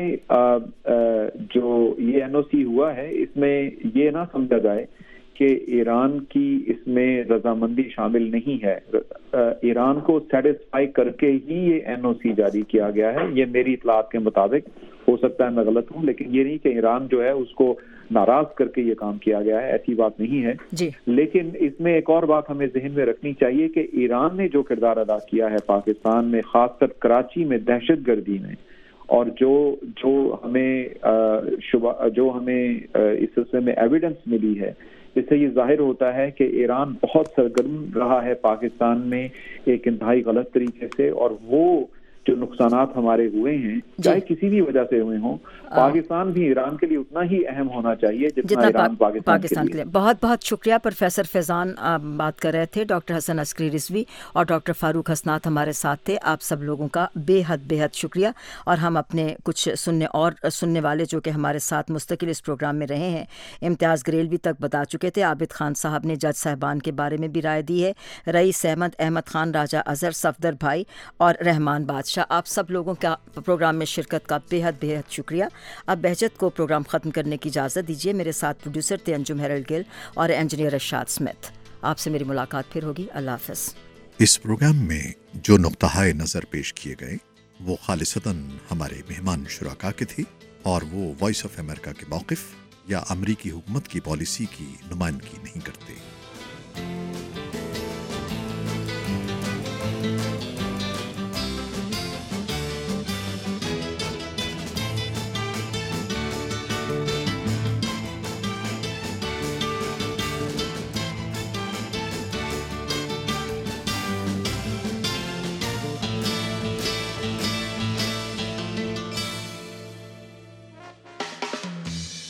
جو یہ این او سی ہوا ہے, اس میں یہ نہ سمجھا جائے کہ ایران کی اس میں رضامندی شامل نہیں ہے. ایران کو سیٹسفائی کر کے ہی یہ این او سی جاری کیا گیا ہے, یہ میری اطلاعات کے مطابق. ہو سکتا ہے میں غلط ہوں, لیکن یہ نہیں کہ ایران جو ہے اس کو ناراض کر کے یہ کام کیا گیا ہے, ایسی بات نہیں ہے جی. لیکن اس میں ایک اور بات ہمیں ذہن میں رکھنی چاہیے کہ ایران نے جو کردار ادا کیا ہے پاکستان میں, خاص کر کراچی میں دہشت گردی میں, اور جو جو ہمیں شبہ جو ہمیں اس سلسلے میں ایویڈنس ملی ہے, اس سے یہ ظاہر ہوتا ہے کہ ایران بہت سرگرم رہا ہے پاکستان میں ایک انتہائی غلط طریقے سے, اور وہ جو نقصانات ہمارے ہوئے ہیں چاہے کسی بھی وجہ سے ہوئے ہوں، پاکستان بھی ایران کے لیے اتنا ہی اہم ہونا چاہیے جتنا ایران پاکستان, پاکستان کے لیے. بہت بہت شکریہ پروفیسر فیضان بات کر رہے تھے. ڈاکٹر حسن عسکری رضوی اور ڈاکٹر فاروق حسنات ہمارے ساتھ تھے. آپ سب لوگوں کا بے حد بے حد شکریہ. اور ہم اپنے کچھ سننے اور سننے والے جو کہ ہمارے ساتھ مستقل اس پروگرام میں رہے ہیں، امتیاز گریلوی تک بتا چکے تھے. عابد خان صاحب نے جج صاحبان کے بارے میں بھی رائے دی ہے. رئیس احمد، احمد خان، راجہ اظہر، صفدر بھائی اور رحمان بادشاہ، آپ سب لوگوں کا پروگرام میں شرکت کا بے حد بے حد شکریہ. اب بہجت کو پروگرام ختم کرنے کی اجازت دیجیے. میرے ساتھ پروڈیوسر تھے انجم ہیرلڈ گل اور انجینئر ارشاد اسمتھ. آپ سے میری ملاقات پھر ہوگی. اللہ حافظ. اس پروگرام میں جو نقطۂ نظر پیش کیے گئے وہ خالصتاً ہمارے مہمان شرکا کے تھے اور وہ وائس آف امریکہ کے موقف یا امریکی حکومت کی پالیسی کی نمائندگی نہیں کرتے.